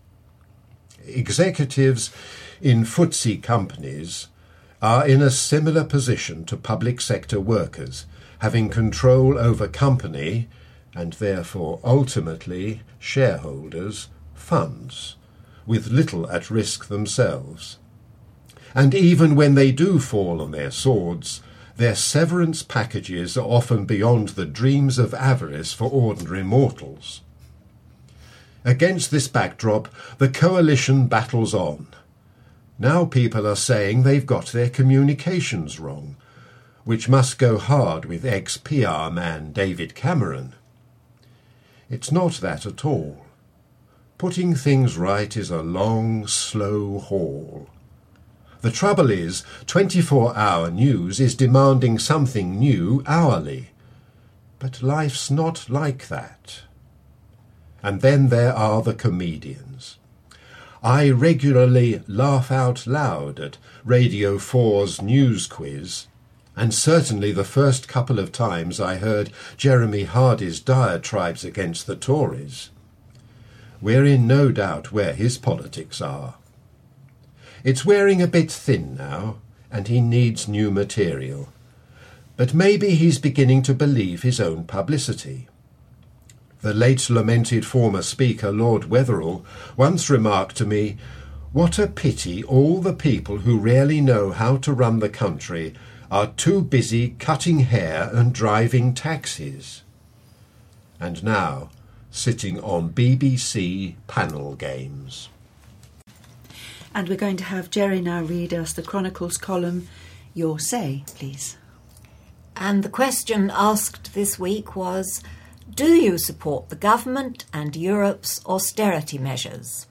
Executives in FTSE companies are in a similar position to public sector workers, having control over company, and therefore ultimately shareholders, funds, with little at risk themselves. And even when they do fall on their swords, their severance packages are often beyond the dreams of avarice for ordinary mortals. Against this backdrop, the coalition battles on. Now people are saying they've got their communications wrong, which must go hard with ex-PR man David Cameron. It's not that at all. Putting things right is a long, slow haul. The trouble is, 24-hour news is demanding something new hourly. But life's not like that. And then there are the comedians. I regularly laugh out loud at Radio 4's news quiz, and certainly the first couple of times I heard Jeremy Hardy's diatribes against the Tories. We're in no doubt where his politics are. It's wearing a bit thin now, and he needs new material. But maybe he's beginning to believe his own publicity. The late lamented former Speaker Lord Wetherell once remarked to me, "What a pity all the people who really know how to run the country are too busy cutting hair and driving taxis." And now, sitting on BBC panel games. And we're going to have Jerry now read us the Chronicles column, Your Say, please. And the question asked this week was, do you support the government and Europe's austerity measures?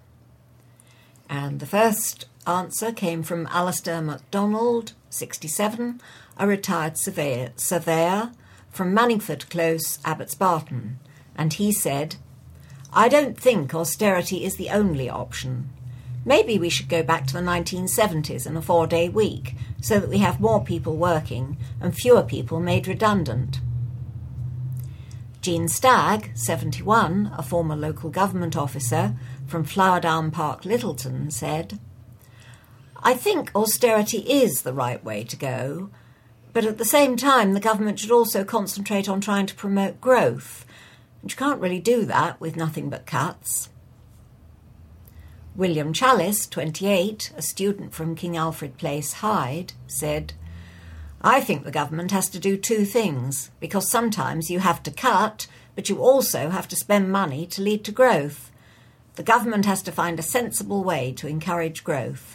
And the first answer came from Alistair MacDonald, 67, a retired surveyor from Manningford Close, Abbots Barton, and he said, I don't think austerity is the only option. Maybe we should go back to the 1970s and a 4-day week so that we have more people working and fewer people made redundant. Jean Stagg, 71, a former local government officer from Flowerdown Park, Littleton, said, "I think austerity is the right way to go, but at the same time the government should also concentrate on trying to promote growth, and you can't really do that with nothing but cuts." William Challis, 28, a student from King Alfred Place, Hyde, said, "I think the government has to do two things, because sometimes you have to cut, but you also have to spend money to lead to growth. The government has to find a sensible way to encourage growth."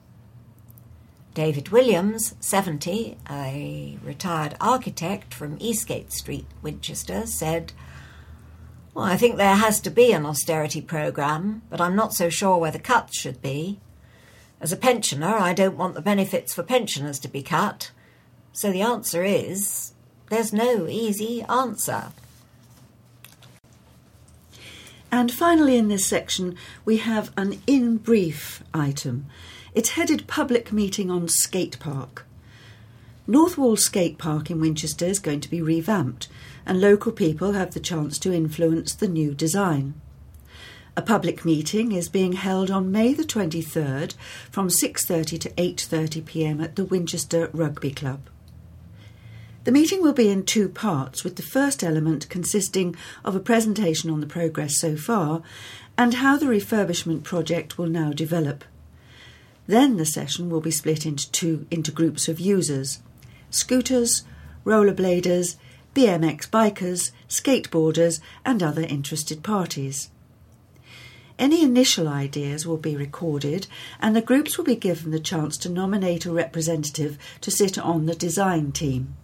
David Williams, 70, a retired architect from Eastgate Street, Winchester, said, "Well, I think there has to be an austerity programme, but I'm not so sure where the cuts should be. As a pensioner, I don't want the benefits for pensioners to be cut. So the answer is, there's no easy answer." And finally in this section, we have an in brief item. It's headed Public Meeting on Skate Park. North Wall Skate Park in Winchester is going to be revamped, and local people have the chance to influence the new design. A public meeting is being held on May the 23rd from 6:30 to 8:30 p.m. at the Winchester Rugby Club. The meeting will be in two parts, with the first element consisting of a presentation on the progress so far and how the refurbishment project will now develop. Then the session will be split into groups of users: scooters, rollerbladers, BMX bikers, skateboarders and other interested parties. Any initial ideas will be recorded and the groups will be given the chance to nominate a representative to sit on the design team.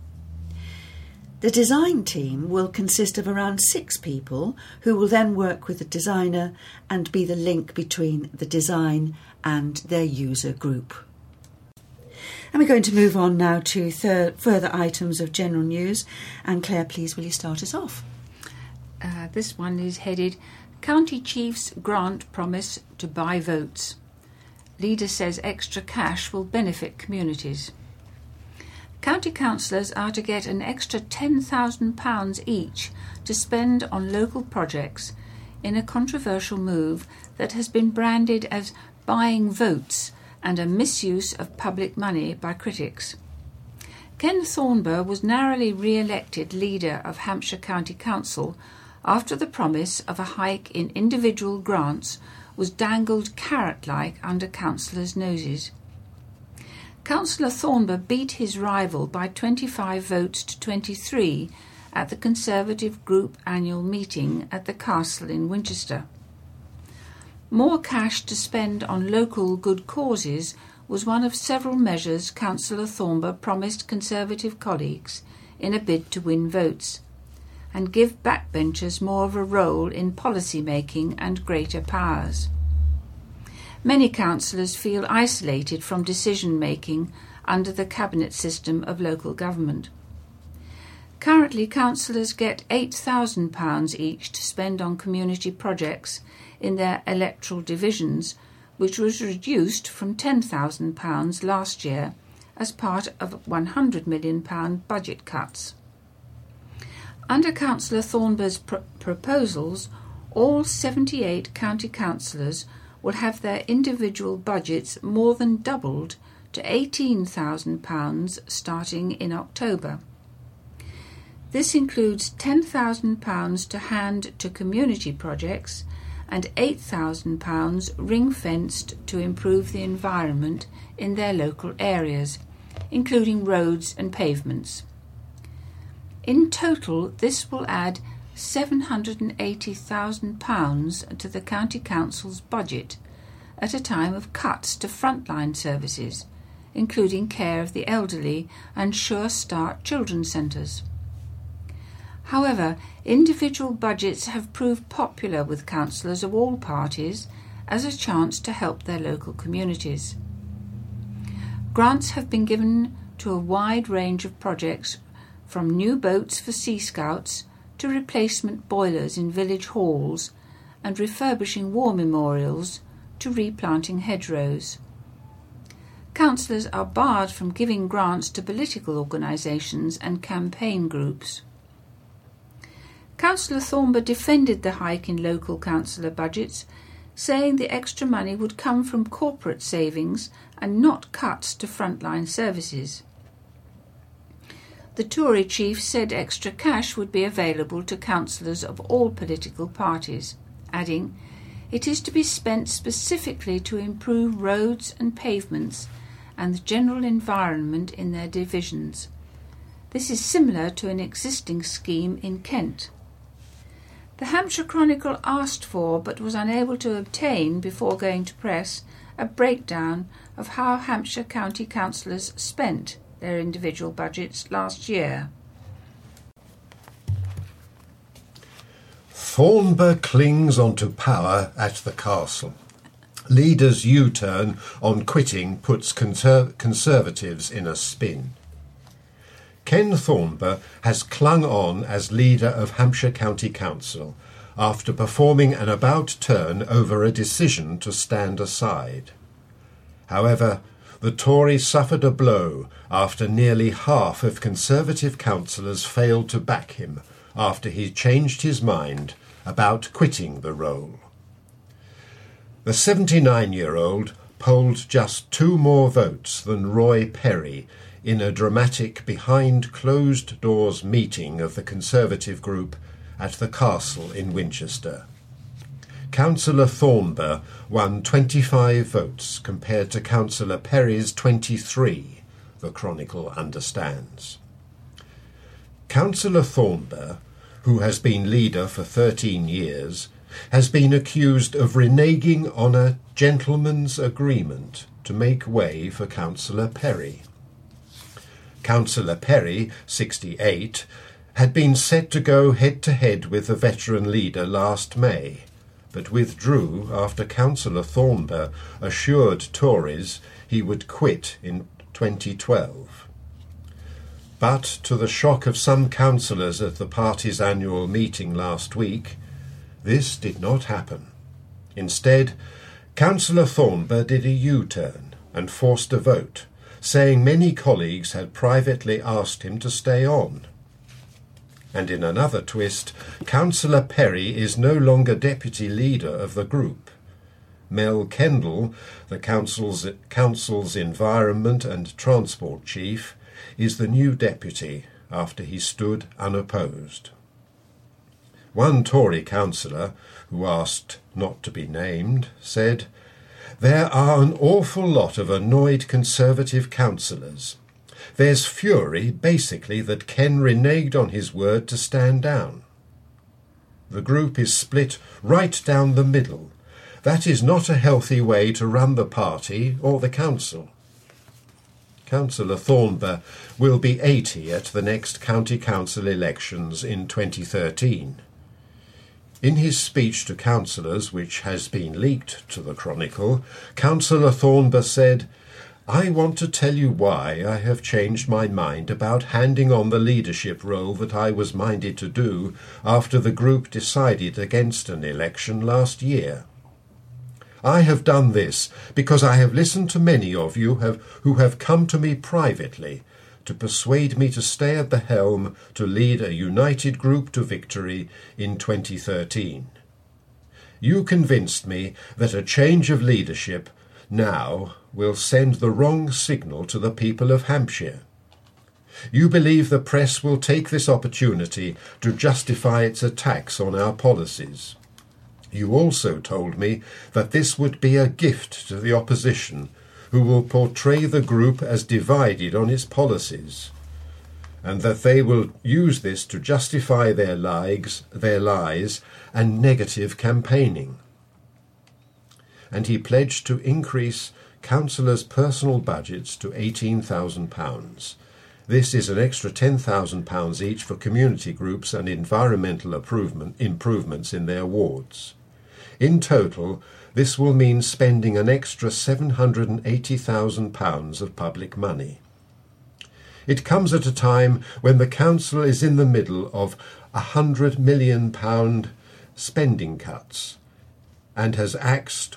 The design team will consist of around 6 people who will then work with the designer and be the link between the design and their user group. And we're going to move on now to further items of general news. And Claire, please, will you start us off? This one is headed, "County Chief's Grant Promise to Buy Votes. Leader says extra cash will benefit communities." County councillors are to get an extra £10,000 each to spend on local projects in a controversial move that has been branded as buying votes and a misuse of public money by critics. Ken Thornber was narrowly re-elected leader of Hampshire County Council after the promise of a hike in individual grants was dangled carrot-like under councillors' noses. Councillor Thornber beat his rival by 25 votes to 23 at the Conservative Group annual meeting at the Castle in Winchester. More cash to spend on local good causes was one of several measures Councillor Thornber promised Conservative colleagues in a bid to win votes and give backbenchers more of a role in policy making and greater powers. Many councillors feel isolated from decision-making under the cabinet system of local government. Currently, councillors get £8,000 each to spend on community projects in their electoral divisions, which was reduced from £10,000 last year as part of £100 million budget cuts. Under Councillor Thornber's proposals, all 78 county councillors will have their individual budgets more than doubled to £18,000 starting in October. This includes £10,000 to hand to community projects and £8,000 ring-fenced to improve the environment in their local areas, including roads and pavements. In total, this will add £780,000 to the County Council's budget at a time of cuts to frontline services, including care of the elderly and Sure Start children's centres. However, individual budgets have proved popular with councillors of all parties as a chance to help their local communities. Grants have been given to a wide range of projects, from new boats for Sea Scouts to replacement boilers in village halls and refurbishing war memorials to replanting hedgerows. Councillors are barred from giving grants to political organisations and campaign groups. Councillor Thornber defended the hike in local councillor budgets, saying the extra money would come from corporate savings and not cuts to frontline services. The Tory chief said extra cash would be available to councillors of all political parties, adding, "It is to be spent specifically to improve roads and pavements and the general environment in their divisions. This is similar to an existing scheme in Kent." The Hampshire Chronicle asked for, but was unable to obtain before going to press, a breakdown of how Hampshire County councillors spent their individual budgets last year. Thornber clings onto power at the castle. Leaders' U-turn on quitting puts Conservatives in a spin. Ken Thornber has clung on as leader of Hampshire County Council after performing an about-turn over a decision to stand aside. However, the Tories suffered a blow after nearly half of Conservative councillors failed to back him after he changed his mind about quitting the role. The 79-year-old polled just 2 more votes than Roy Perry in a dramatic behind-closed-doors meeting of the Conservative group at the Castle in Winchester. Councillor Thornber won 25 votes compared to Councillor Perry's 23, the Chronicle understands. Councillor Thornber, who has been leader for 13 years, has been accused of reneging on a gentleman's agreement to make way for Councillor Perry. Councillor Perry, 68, had been set to go head-to-head with the veteran leader last May, but withdrew after Councillor Thornber assured Tories he would quit in 2012. But to the shock of some councillors at the party's annual meeting last week, this did not happen. Instead, Councillor Thornber did a U-turn and forced a vote, saying many colleagues had privately asked him to stay on. And in another twist, Councillor Perry is no longer deputy leader of the group. Mel Kendall, the council's Environment and Transport Chief, is the new deputy after he stood unopposed. One Tory councillor, who asked not to be named, said, "There are an awful lot of annoyed Conservative councillors. There's fury, basically, that Ken reneged on his word to stand down. The group is split right down the middle. That is not a healthy way to run the party or the council." Councillor Thornber will be 80 at the next county council elections in 2013. In his speech to councillors, which has been leaked to the Chronicle, Councillor Thornber said, "I want to tell you why I have changed my mind about handing on the leadership role that I was minded to do after the group decided against an election last year. I have done this because I have listened to many of you who have come to me privately to persuade me to stay at the helm to lead a united group to victory in 2013. You convinced me that a change of leadership now will send the wrong signal to the people of Hampshire. You believe the press will take this opportunity to justify its attacks on our policies. You also told me that this would be a gift to the opposition, who will portray the group as divided on its policies, and that they will use this to justify their lies and negative campaigning." And he pledged to increase councillors' personal budgets to £18,000. This is an extra £10,000 each for community groups and environmental improvements in their wards. In total, this will mean spending an extra £780,000 of public money. It comes at a time when the council is in the middle of £100 million spending cuts and has axed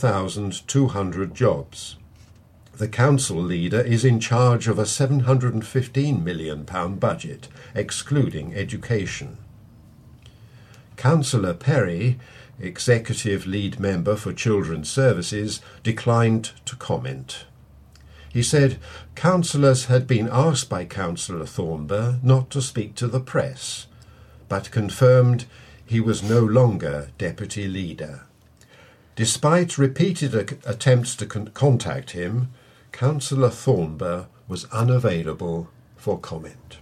1,200 jobs. The council leader is in charge of a £715 million budget, excluding education. Councillor Perry Executive Lead Member for Children's Services, declined to comment. He said councillors had been asked by Councillor Thornber not to speak to the press, but confirmed he was no longer Deputy Leader. Despite repeated attempts to contact him, Councillor Thornber was unavailable for comment.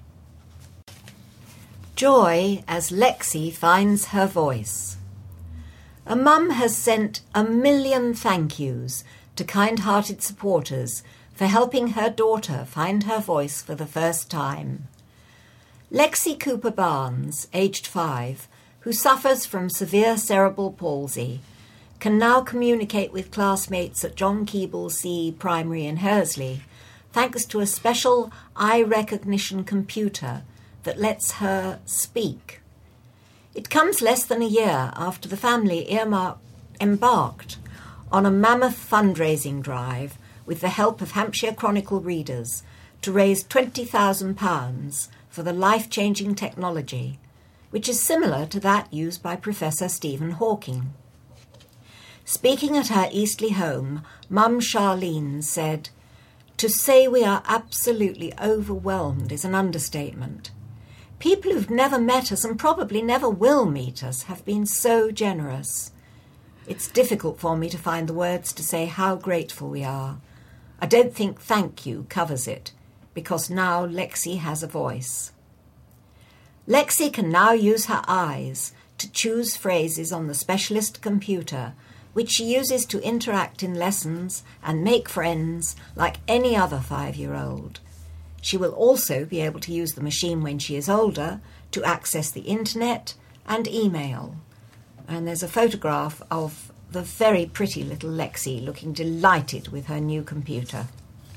Joy as Lexi finds her voice. A mum has sent 1 million thank yous to kind-hearted supporters for helping her daughter find her voice for the first time. Lexi Cooper Barnes, aged 5, who suffers from severe cerebral palsy, can now communicate with classmates at John Keeble C Primary in Hursley, thanks to a special eye recognition computer that lets her speak. It comes less than a year after the family embarked on a mammoth fundraising drive with the help of Hampshire Chronicle readers to raise £20,000 for the life-changing technology, which is similar to that used by Professor Stephen Hawking. Speaking at her Eastleigh home, Mum Charlene said, "To say we are absolutely overwhelmed is an understatement. People who've never met us and probably never will meet us have been so generous. It's difficult for me to find the words to say how grateful we are. I don't think thank you covers it, because now Lexi has a voice." Lexi can now use her eyes to choose phrases on the specialist computer, which she uses to interact in lessons and make friends like any other 5-year-old. She will also be able to use the machine when she is older to access the internet and email. And there's a photograph of the very pretty little Lexi looking delighted with her new computer.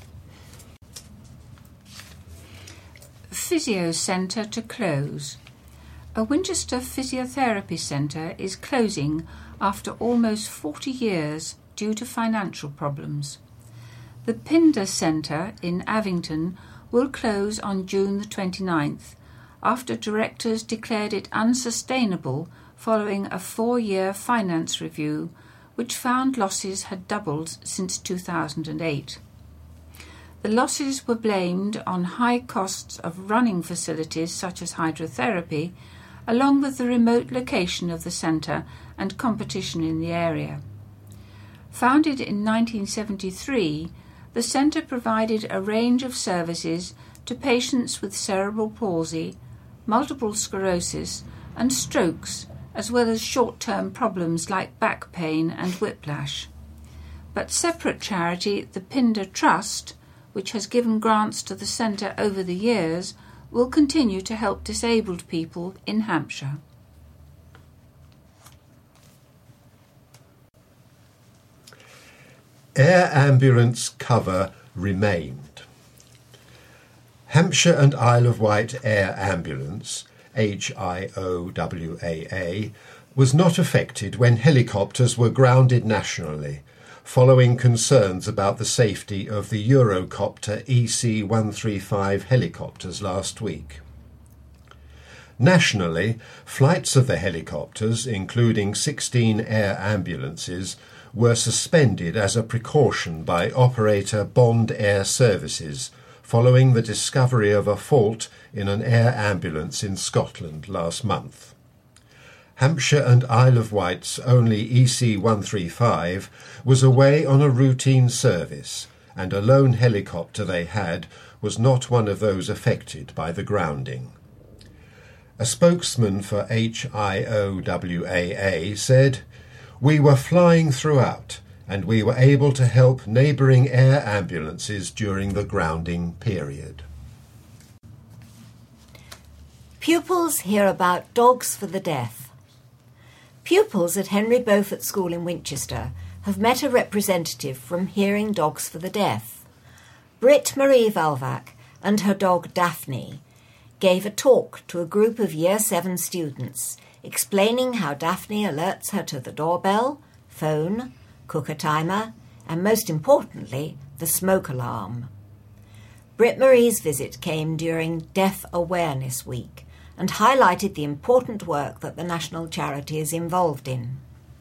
Physio Centre to close. A Winchester Physiotherapy Centre is closing after almost 40 years due to financial problems. The Pinder Centre in Avington will close on June the 29th after directors declared it unsustainable following a 4-year finance review which found losses had doubled since 2008. The losses were blamed on high costs of running facilities such as hydrotherapy, along with the remote location of the centre and competition in the area. Founded in 1973, the centre provided a range of services to patients with cerebral palsy, multiple sclerosis and strokes, as well as short-term problems like back pain and whiplash. But separate charity, the Pinder Trust, which has given grants to the centre over the years, will continue to help disabled people in Hampshire. Air ambulance cover remained. Hampshire and Isle of Wight Air Ambulance, HIOWAA, was not affected when helicopters were grounded nationally, following concerns about the safety of the Eurocopter EC-135 helicopters last week. Nationally, flights of the helicopters, including 16 air ambulances, were suspended as a precaution by operator Bond Air Services following the discovery of a fault in an air ambulance in Scotland last month. Hampshire and Isle of Wight's only EC-135 was away on a routine service, and a lone helicopter they had was not one of those affected by the grounding. A spokesman for HIOWAA said, "We were flying throughout, and we were able to help neighbouring air ambulances during the grounding period." Pupils hear about Dogs for the Deaf. Pupils at Henry Beaufort School in Winchester have met a representative from Hearing Dogs for the Deaf. Britt Marie Valvac and her dog Daphne gave a talk to a group of Year 7 students explaining how Daphne alerts her to the doorbell, phone, cooker timer, and most importantly, the smoke alarm. Britt Marie's visit came during Deaf Awareness Week and highlighted the important work that the national charity is involved in.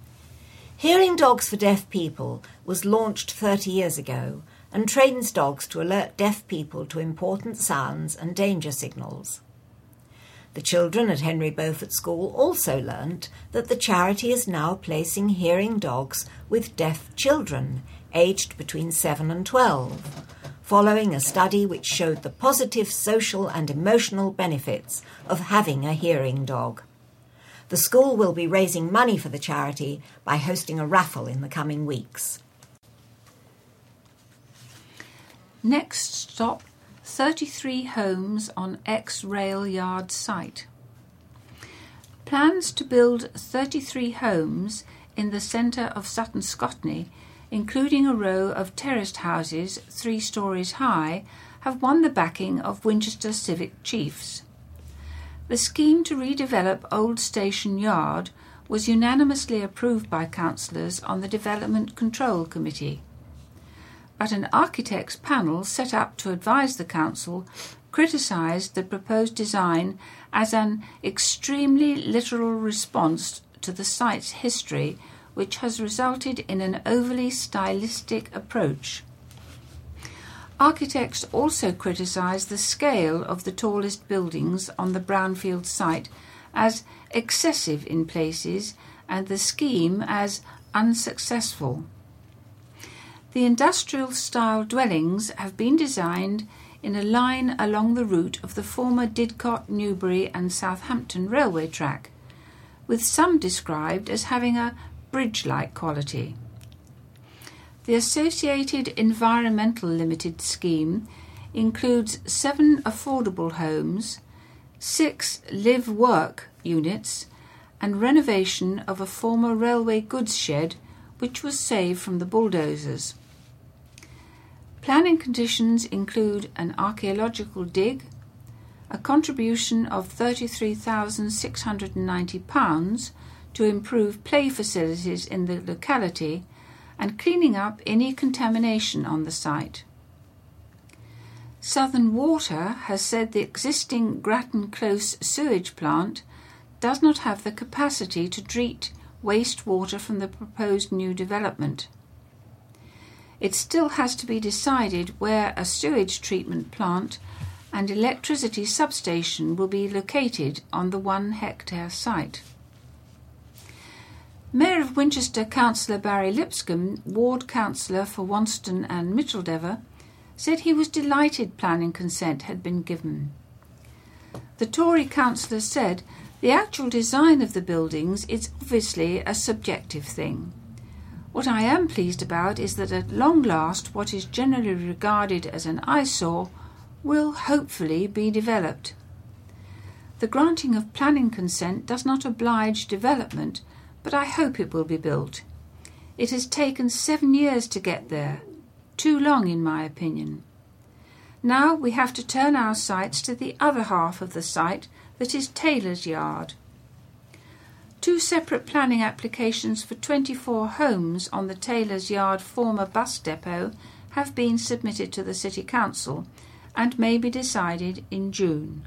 Hearing Dogs for Deaf People was launched 30 years ago and trains dogs to alert deaf people to important sounds and danger signals. The children at Henry Beaufort School also learnt that the charity is now placing hearing dogs with deaf children, aged between 7 and 12, following a study which showed the positive social and emotional benefits of having a hearing dog. The school will be raising money for the charity by hosting a raffle in the coming weeks. Next stop, 33 homes on ex-rail yard site. Plans to build 33 homes in the centre of Sutton Scotney, including a row of terraced houses 3 stories high, have won the backing of Winchester civic chiefs. The scheme to redevelop Old Station Yard was unanimously approved by councillors on the Development Control Committee. But an architects panel set up to advise the council criticised the proposed design as an extremely literal response to the site's history, which has resulted in an overly stylistic approach. Architects also criticised the scale of the tallest buildings on the brownfield site as excessive in places and the scheme as unsuccessful. The industrial-style dwellings have been designed in a line along the route of the former Didcot, Newbury and Southampton railway track, with some described as having a bridge-like quality. The Associated Environmental Limited scheme includes 7 affordable homes, 6 live-work units, and renovation of a former railway goods shed which was saved from the bulldozers. Planning conditions include an archaeological dig, a contribution of £33,690 to improve play facilities in the locality, and cleaning up any contamination on the site. Southern Water has said the existing Grattan Close sewage plant does not have the capacity to treat wastewater from the proposed new development. It still has to be decided where a sewage treatment plant and electricity substation will be located on the 1-hectare site. Mayor of Winchester Councillor Barry Lipscomb, Ward Councillor for Wonston and Micheldever, said he was delighted planning consent had been given. The Tory councillor said the actual design of the buildings is obviously a subjective thing. What I am pleased about is that at long last what is generally regarded as an eyesore will hopefully be developed. The granting of planning consent does not oblige development, but I hope it will be built. It has taken 7 years to get there, too long in my opinion. Now we have to turn our sights to the other half of the site, that is Taylor's Yard. 2 separate planning applications for 24 homes on the Taylor's Yard former bus depot have been submitted to the City Council and may be decided in June.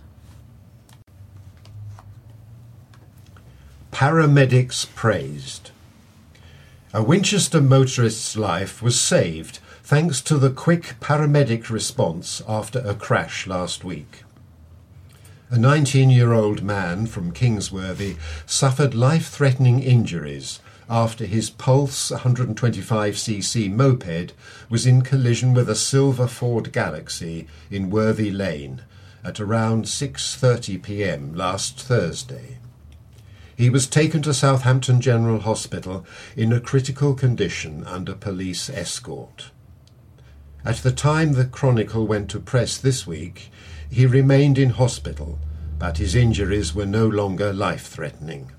Paramedics praised. A Winchester motorist's life was saved thanks to the quick paramedic response after a crash last week. A 19-year-old man from Kingsworthy suffered life-threatening injuries after his Pulse 125cc moped was in collision with a silver Ford Galaxy in Worthy Lane at around 6:30 p.m. last Thursday. He was taken to Southampton General Hospital in a critical condition under police escort. At the time the Chronicle went to press this week, he remained in hospital, but his injuries were no longer life-threatening.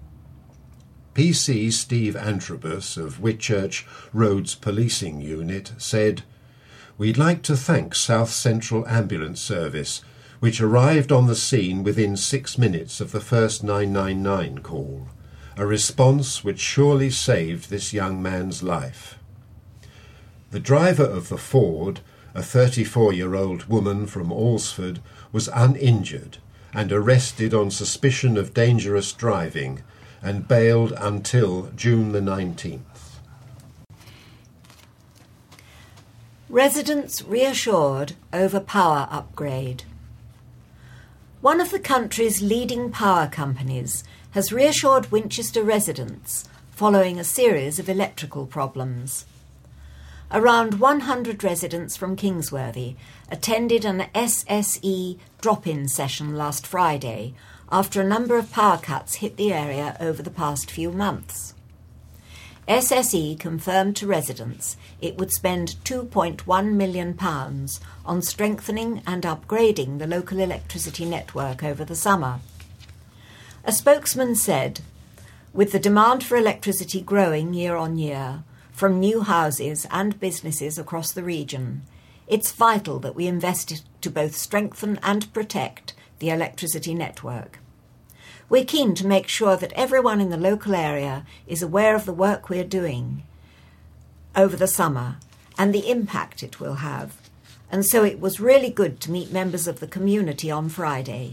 PC Steve Antrobus of Whitchurch Roads Policing Unit said, "We'd like to thank South Central Ambulance Service, which arrived on the scene within 6 minutes of the first 999 call, a response which surely saved this young man's life." The driver of the Ford, a 34-year-old woman from Alresford, was uninjured and arrested on suspicion of dangerous driving and bailed until June the 19th. Residents reassured over power upgrade. One of the country's leading power companies has reassured Winchester residents following a series of electrical problems. Around 100 residents from Kingsworthy attended an SSE drop-in session last Friday after a number of power cuts hit the area over the past few months. SSE confirmed to residents it would spend £2.1 million on strengthening and upgrading the local electricity network over the summer. A spokesman said, "With the demand for electricity growing year on year, from new houses and businesses across the region, it's vital that we invest to both strengthen and protect the electricity network. We're keen to make sure that everyone in the local area is aware of the work we're doing over the summer and the impact it will have, and so it was really good to meet members of the community on Friday."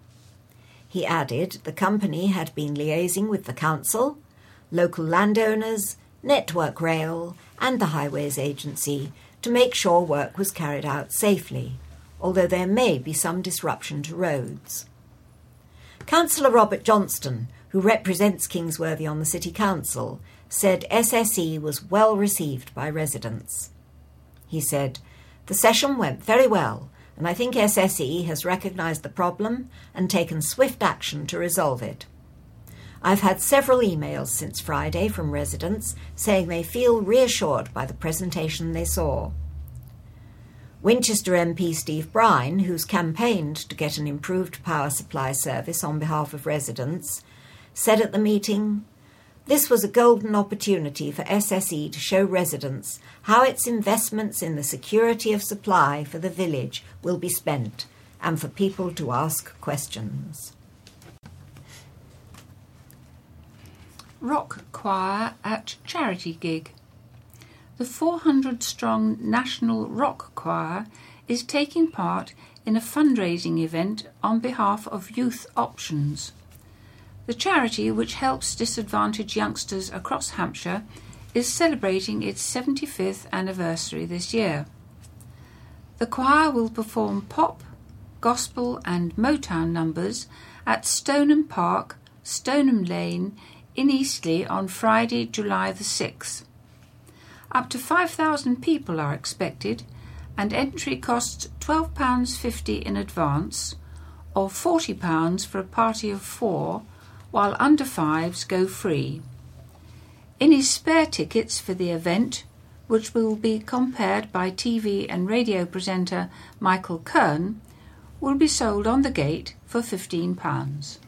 He added the company had been liaising with the council, local landowners, Network Rail and the Highways Agency to make sure work was carried out safely, although there may be some disruption to roads. Councillor Robert Johnston, who represents Kingsworthy on the City Council, said SSE was well received by residents. He said, "The session went very well, and I think SSE has recognised the problem and taken swift action to resolve it. I've had several emails since Friday from residents saying they feel reassured by the presentation they saw." Winchester MP Steve Brine, who's campaigned to get an improved power supply service on behalf of residents, said at the meeting, "This was a golden opportunity for SSE to show residents how its investments in the security of supply for the village will be spent and for people to ask questions." Rock choir at charity gig. The 400-strong National Rock Choir is taking part in a fundraising event on behalf of Youth Options. The charity, which helps disadvantaged youngsters across Hampshire, is celebrating its 75th anniversary this year. The choir will perform pop, gospel and Motown numbers at Stoneham Park, Stoneham Lane in Eastleigh on Friday, July the 6th. Up to 5,000 people are expected, and entry costs £12.50 in advance or £40 for a party of 4, while under 5s go free. Any spare tickets for the event, which will be compared by TV and radio presenter Michael Kern, will be sold on the gate for £15.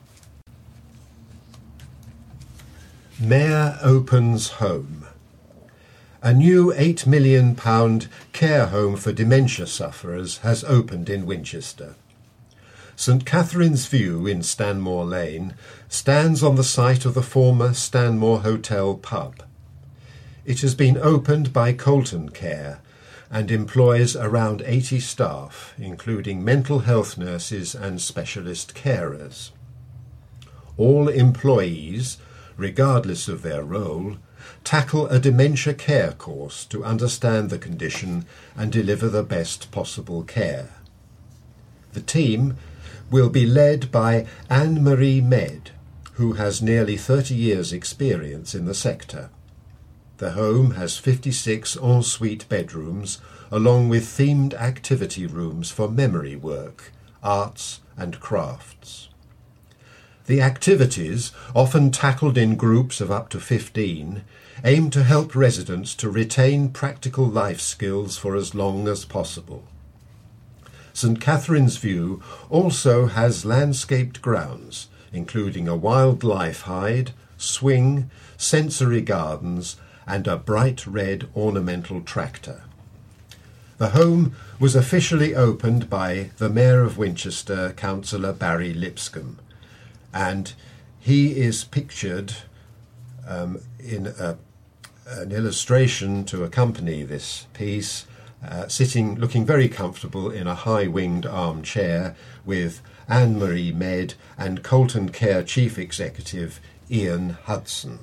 Mayor opens home. A new £8 million care home for dementia sufferers has opened in Winchester. St Catherine's View in Stanmore Lane stands on the site of the former Stanmore Hotel pub. It has been opened by Colton Care and employs around 80 staff, including mental health nurses and specialist carers. All employees, regardless of their role, tackle a dementia care course to understand the condition and deliver the best possible care. The team will be led by Anne-Marie Med, who has nearly 30 years' experience in the sector. The home has 56 en-suite bedrooms, along with themed activity rooms for memory work, arts and crafts. The activities, often tackled in groups of up to 15, aim to help residents to retain practical life skills for as long as possible. St Catherine's View also has landscaped grounds, including a wildlife hide, swing, sensory gardens, and a bright red ornamental tractor. The home was officially opened by the Mayor of Winchester, Councillor Barry Lipscomb, and he is pictured in an illustration to accompany this piece, looking very comfortable in a high-winged armchair with Anne-Marie Med and Colton Care Chief Executive Ian Hudson.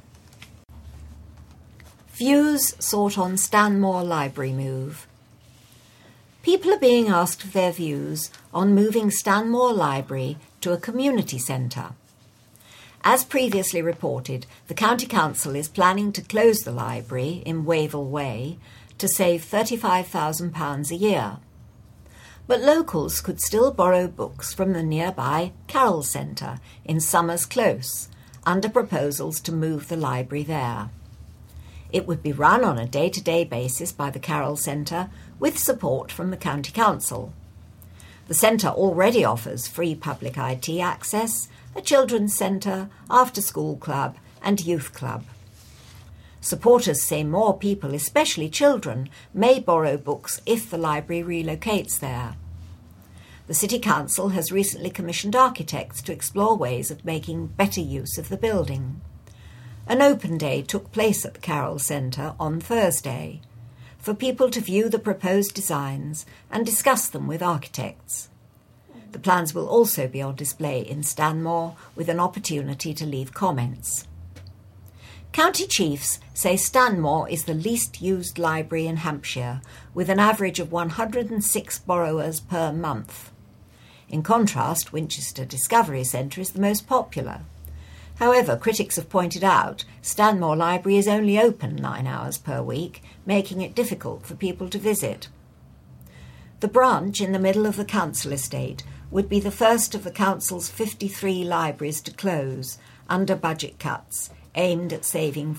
Views sought on Stanmore Library move. People are being asked for their views on moving Stanmore Library to a community centre. As previously reported, the County Council is planning to close the library in Wavell Way to save £35,000 a year. But locals could still borrow books from the nearby Carroll Centre in Summers Close, under proposals to move the library there. It would be run on a day-to-day basis by the Carroll Centre with support from the County Council. The centre already offers free public IT access, a children's centre, after-school club and youth club. Supporters say more people, especially children, may borrow books if the library relocates there. The City Council has recently commissioned architects to explore ways of making better use of the building. An open day took place at the Carroll Centre on Thursday for people to view the proposed designs and discuss them with architects. The plans will also be on display in Stanmore with an opportunity to leave comments. County chiefs say Stanmore is the least used library in Hampshire, with an average of 106 borrowers per month. In contrast, Winchester Discovery Centre is the most popular. However, critics have pointed out Stanmore Library is only open 9 hours per week, making it difficult for people to visit. The branch in the middle of the council estate would be the first of the council's 53 libraries to close under budget cuts aimed at saving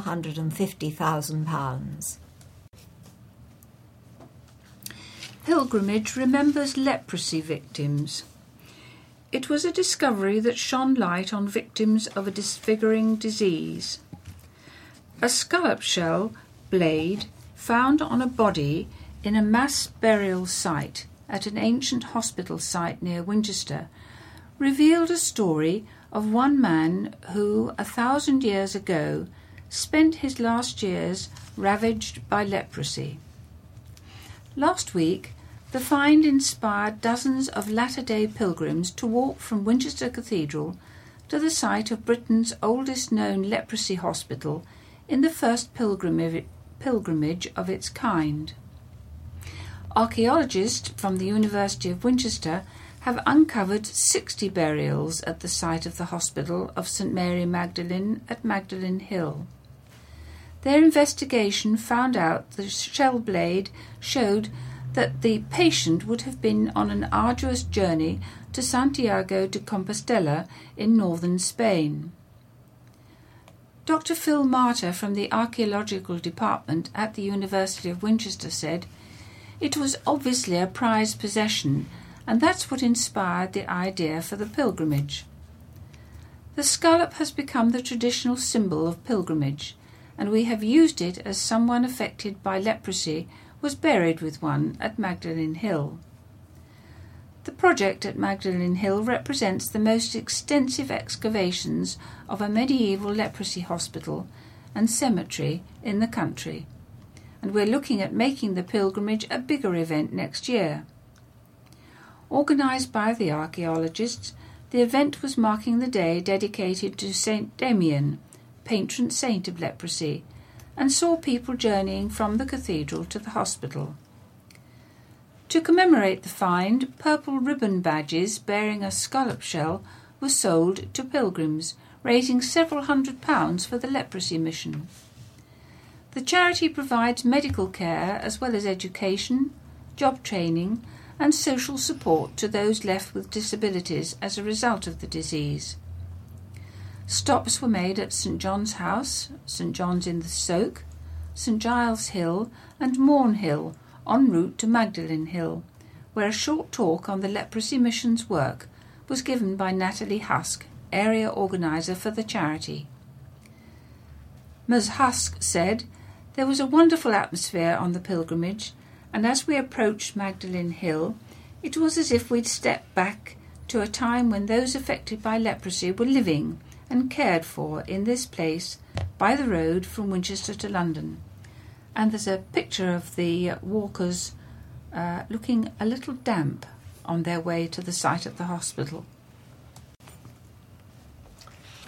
£450,000. Pilgrimage remembers leprosy victims. It was a discovery that shone light on victims of a disfiguring disease. A scallop shell blade found on a body in a mass burial site at an ancient hospital site near Winchester revealed a story of one man who, 1,000 years ago, spent his last years ravaged by leprosy. Last week, the find inspired dozens of latter-day pilgrims to walk from Winchester Cathedral to the site of Britain's oldest known leprosy hospital in the first pilgrimage of its kind. Archaeologists from the University of Winchester have uncovered 60 burials at the site of the Hospital of St Mary Magdalene at Magdalen Hill. Their investigation found out the shell blade showed that the patient would have been on an arduous journey to Santiago de Compostela in northern Spain. Dr. Phil Martyr from the Archaeological Department at the University of Winchester said, "It was obviously a prized possession, and that's what inspired the idea for the pilgrimage. The scallop has become the traditional symbol of pilgrimage, and we have used it as someone affected by leprosy was buried with one at Magdalen Hill." The project at Magdalen Hill represents the most extensive excavations of a medieval leprosy hospital and cemetery in the country, and we're looking at making the pilgrimage a bigger event next year. Organised by the archaeologists, the event was marking the day dedicated to St Damian, patron saint of leprosy, and saw people journeying from the cathedral to the hospital. To commemorate the find, purple ribbon badges bearing a scallop shell were sold to pilgrims, raising several £100 for the leprosy mission. The charity provides medical care as well as education, job training and social support to those left with disabilities as a result of the disease. Stops were made at St John's House, St John's in the Soak, St Giles Hill and Morn Hill en route to Magdalen Hill, where a short talk on the leprosy mission's work was given by Natalie Husk, area organiser for the charity. Ms Husk said, "There was a wonderful atmosphere on the pilgrimage, and as we approached Magdalen Hill, it was as if we'd stepped back to a time when those affected by leprosy were living and cared for in this place by the road from Winchester to London." And there's a picture of the walkers looking a little damp on their way to the site of the hospital.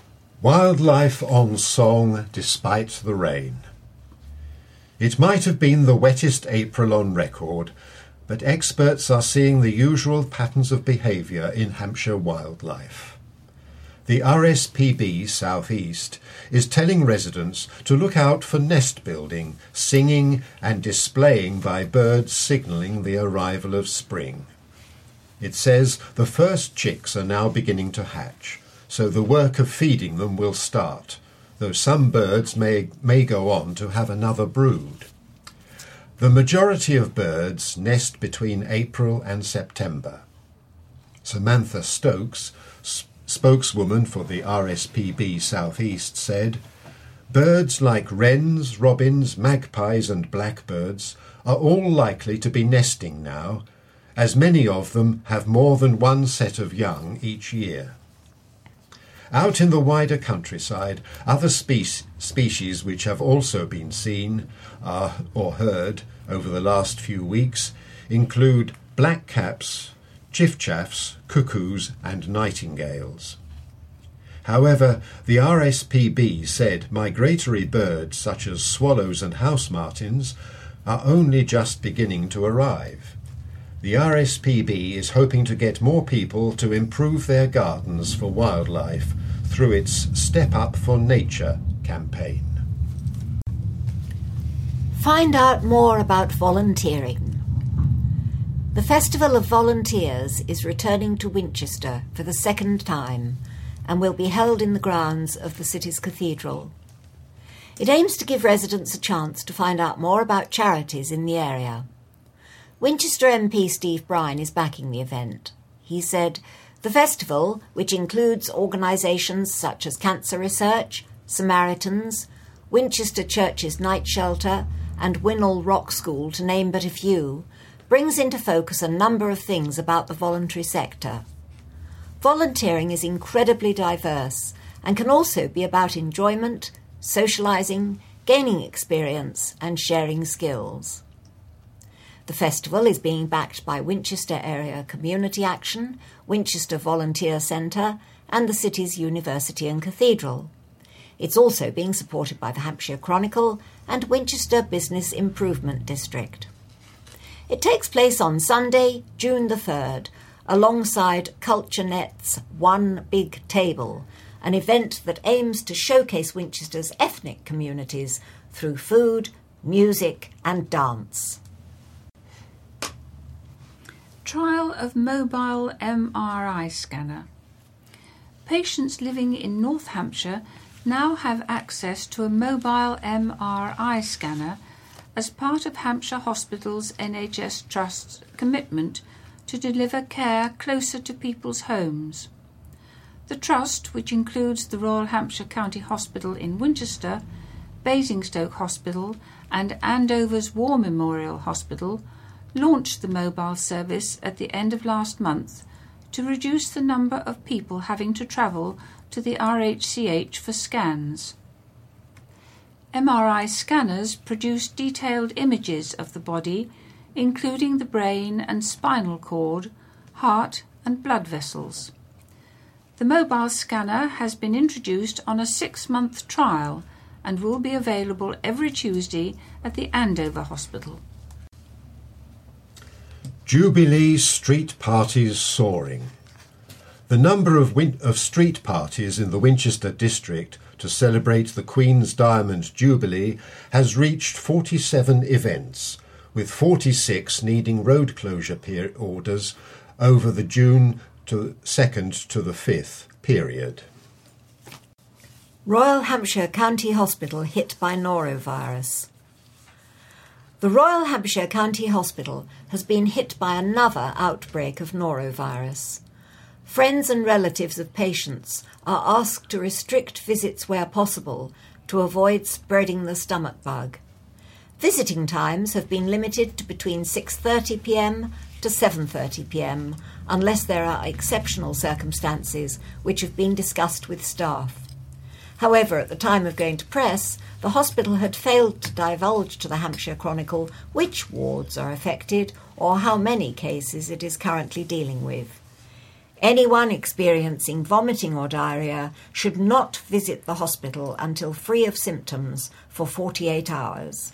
Wildlife on song despite the rain. It might have been the wettest April on record, but experts are seeing the usual patterns of behaviour in Hampshire wildlife. The RSPB South East is telling residents to look out for nest building, singing and displaying by birds signalling the arrival of spring. It says the first chicks are now beginning to hatch, so the work of feeding them will start, though some birds may go on to have another brood. The majority of birds nest between April and September. Samantha Stokes, spokeswoman for the RSPB South East, said, "Birds like wrens, robins, magpies and blackbirds are all likely to be nesting now, as many of them have more than one set of young each year." Out in the wider countryside, other species which have also been seen or heard over the last few weeks include blackcaps, chiffchaffs, cuckoos and nightingales. However, the RSPB said migratory birds such as swallows and house martins are only just beginning to arrive. The RSPB is hoping to get more people to improve their gardens for wildlife through its Step Up for Nature campaign. Find out more about volunteering. The Festival of Volunteers is returning to Winchester for the second time and will be held in the grounds of the city's cathedral. It aims to give residents a chance to find out more about charities in the area. Winchester MP Steve Brine is backing the event. He said, "The festival, which includes organisations such as Cancer Research, Samaritans, Winchester Church's Night Shelter and Winnell Rock School, to name but a few, brings into focus a number of things about the voluntary sector. Volunteering is incredibly diverse and can also be about enjoyment, socialising, gaining experience and sharing skills." The festival is being backed by Winchester Area Community Action, Winchester Volunteer Centre and the city's University and Cathedral. It's also being supported by the Hampshire Chronicle and Winchester Business Improvement District. It takes place on Sunday, June the 3rd, alongside CultureNet's One Big Table, an event that aims to showcase Winchester's ethnic communities through food, music and dance. Trial of mobile MRI scanner. Patients living in North Hampshire now have access to a mobile MRI scanner as part of Hampshire Hospitals NHS Trust's commitment to deliver care closer to people's homes. The Trust, which includes the Royal Hampshire County Hospital in Winchester, Basingstoke Hospital and Andover's War Memorial Hospital, launched the mobile service at the end of last month to reduce the number of people having to travel to the RHCH for scans. MRI scanners produce detailed images of the body, including the brain and spinal cord, heart and blood vessels. The mobile scanner has been introduced on a 6-month trial and will be available every Tuesday at the Andover Hospital. Jubilee street parties soaring. The number of street parties in the Winchester district to celebrate the Queen's Diamond Jubilee has reached 47 events, with 46 needing road closure orders over the June 2nd to the 5th period. Royal Hampshire County Hospital hit by norovirus. The Royal Hampshire County Hospital has been hit by another outbreak of norovirus. Friends and relatives of patients are asked to restrict visits where possible to avoid spreading the stomach bug. Visiting times have been limited to between 6:30 p.m. to 7:30 p.m. unless there are exceptional circumstances which have been discussed with staff. However, at the time of going to press, the hospital had failed to divulge to the Hampshire Chronicle which wards are affected or how many cases it is currently dealing with. Anyone experiencing vomiting or diarrhoea should not visit the hospital until free of symptoms for 48 hours.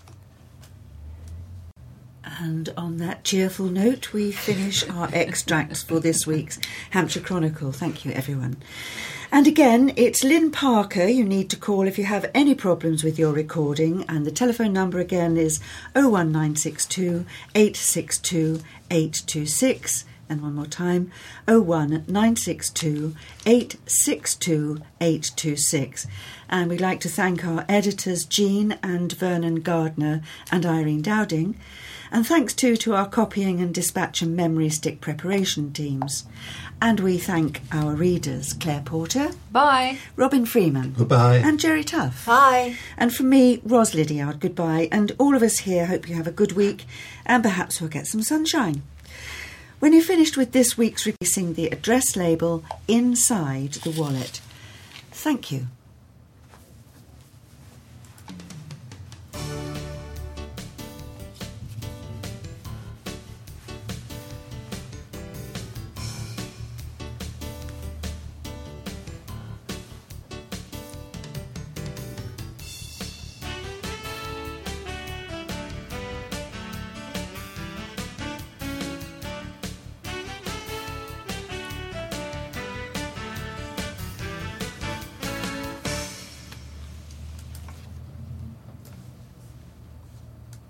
And on that cheerful note, we finish our extracts for this week's Hampshire Chronicle. Thank you, everyone. And again, it's Lynn Parker you need to call if you have any problems with your recording. And the telephone number again is 01962 862 826. And one more time, 01962 862 826. And we'd like to thank our editors, Jean and Vernon Gardner and Irene Dowding. And thanks too to our copying and dispatch and memory stick preparation teams. And we thank our readers, Claire Porter. Bye. Robin Freeman. Goodbye. And Jerry Tuff. Bye. And from me, Ros Lydiard, goodbye. And all of us here hope you have a good week and perhaps we'll get some sunshine. When you're finished with this week's releasing the address label inside the wallet. Thank you.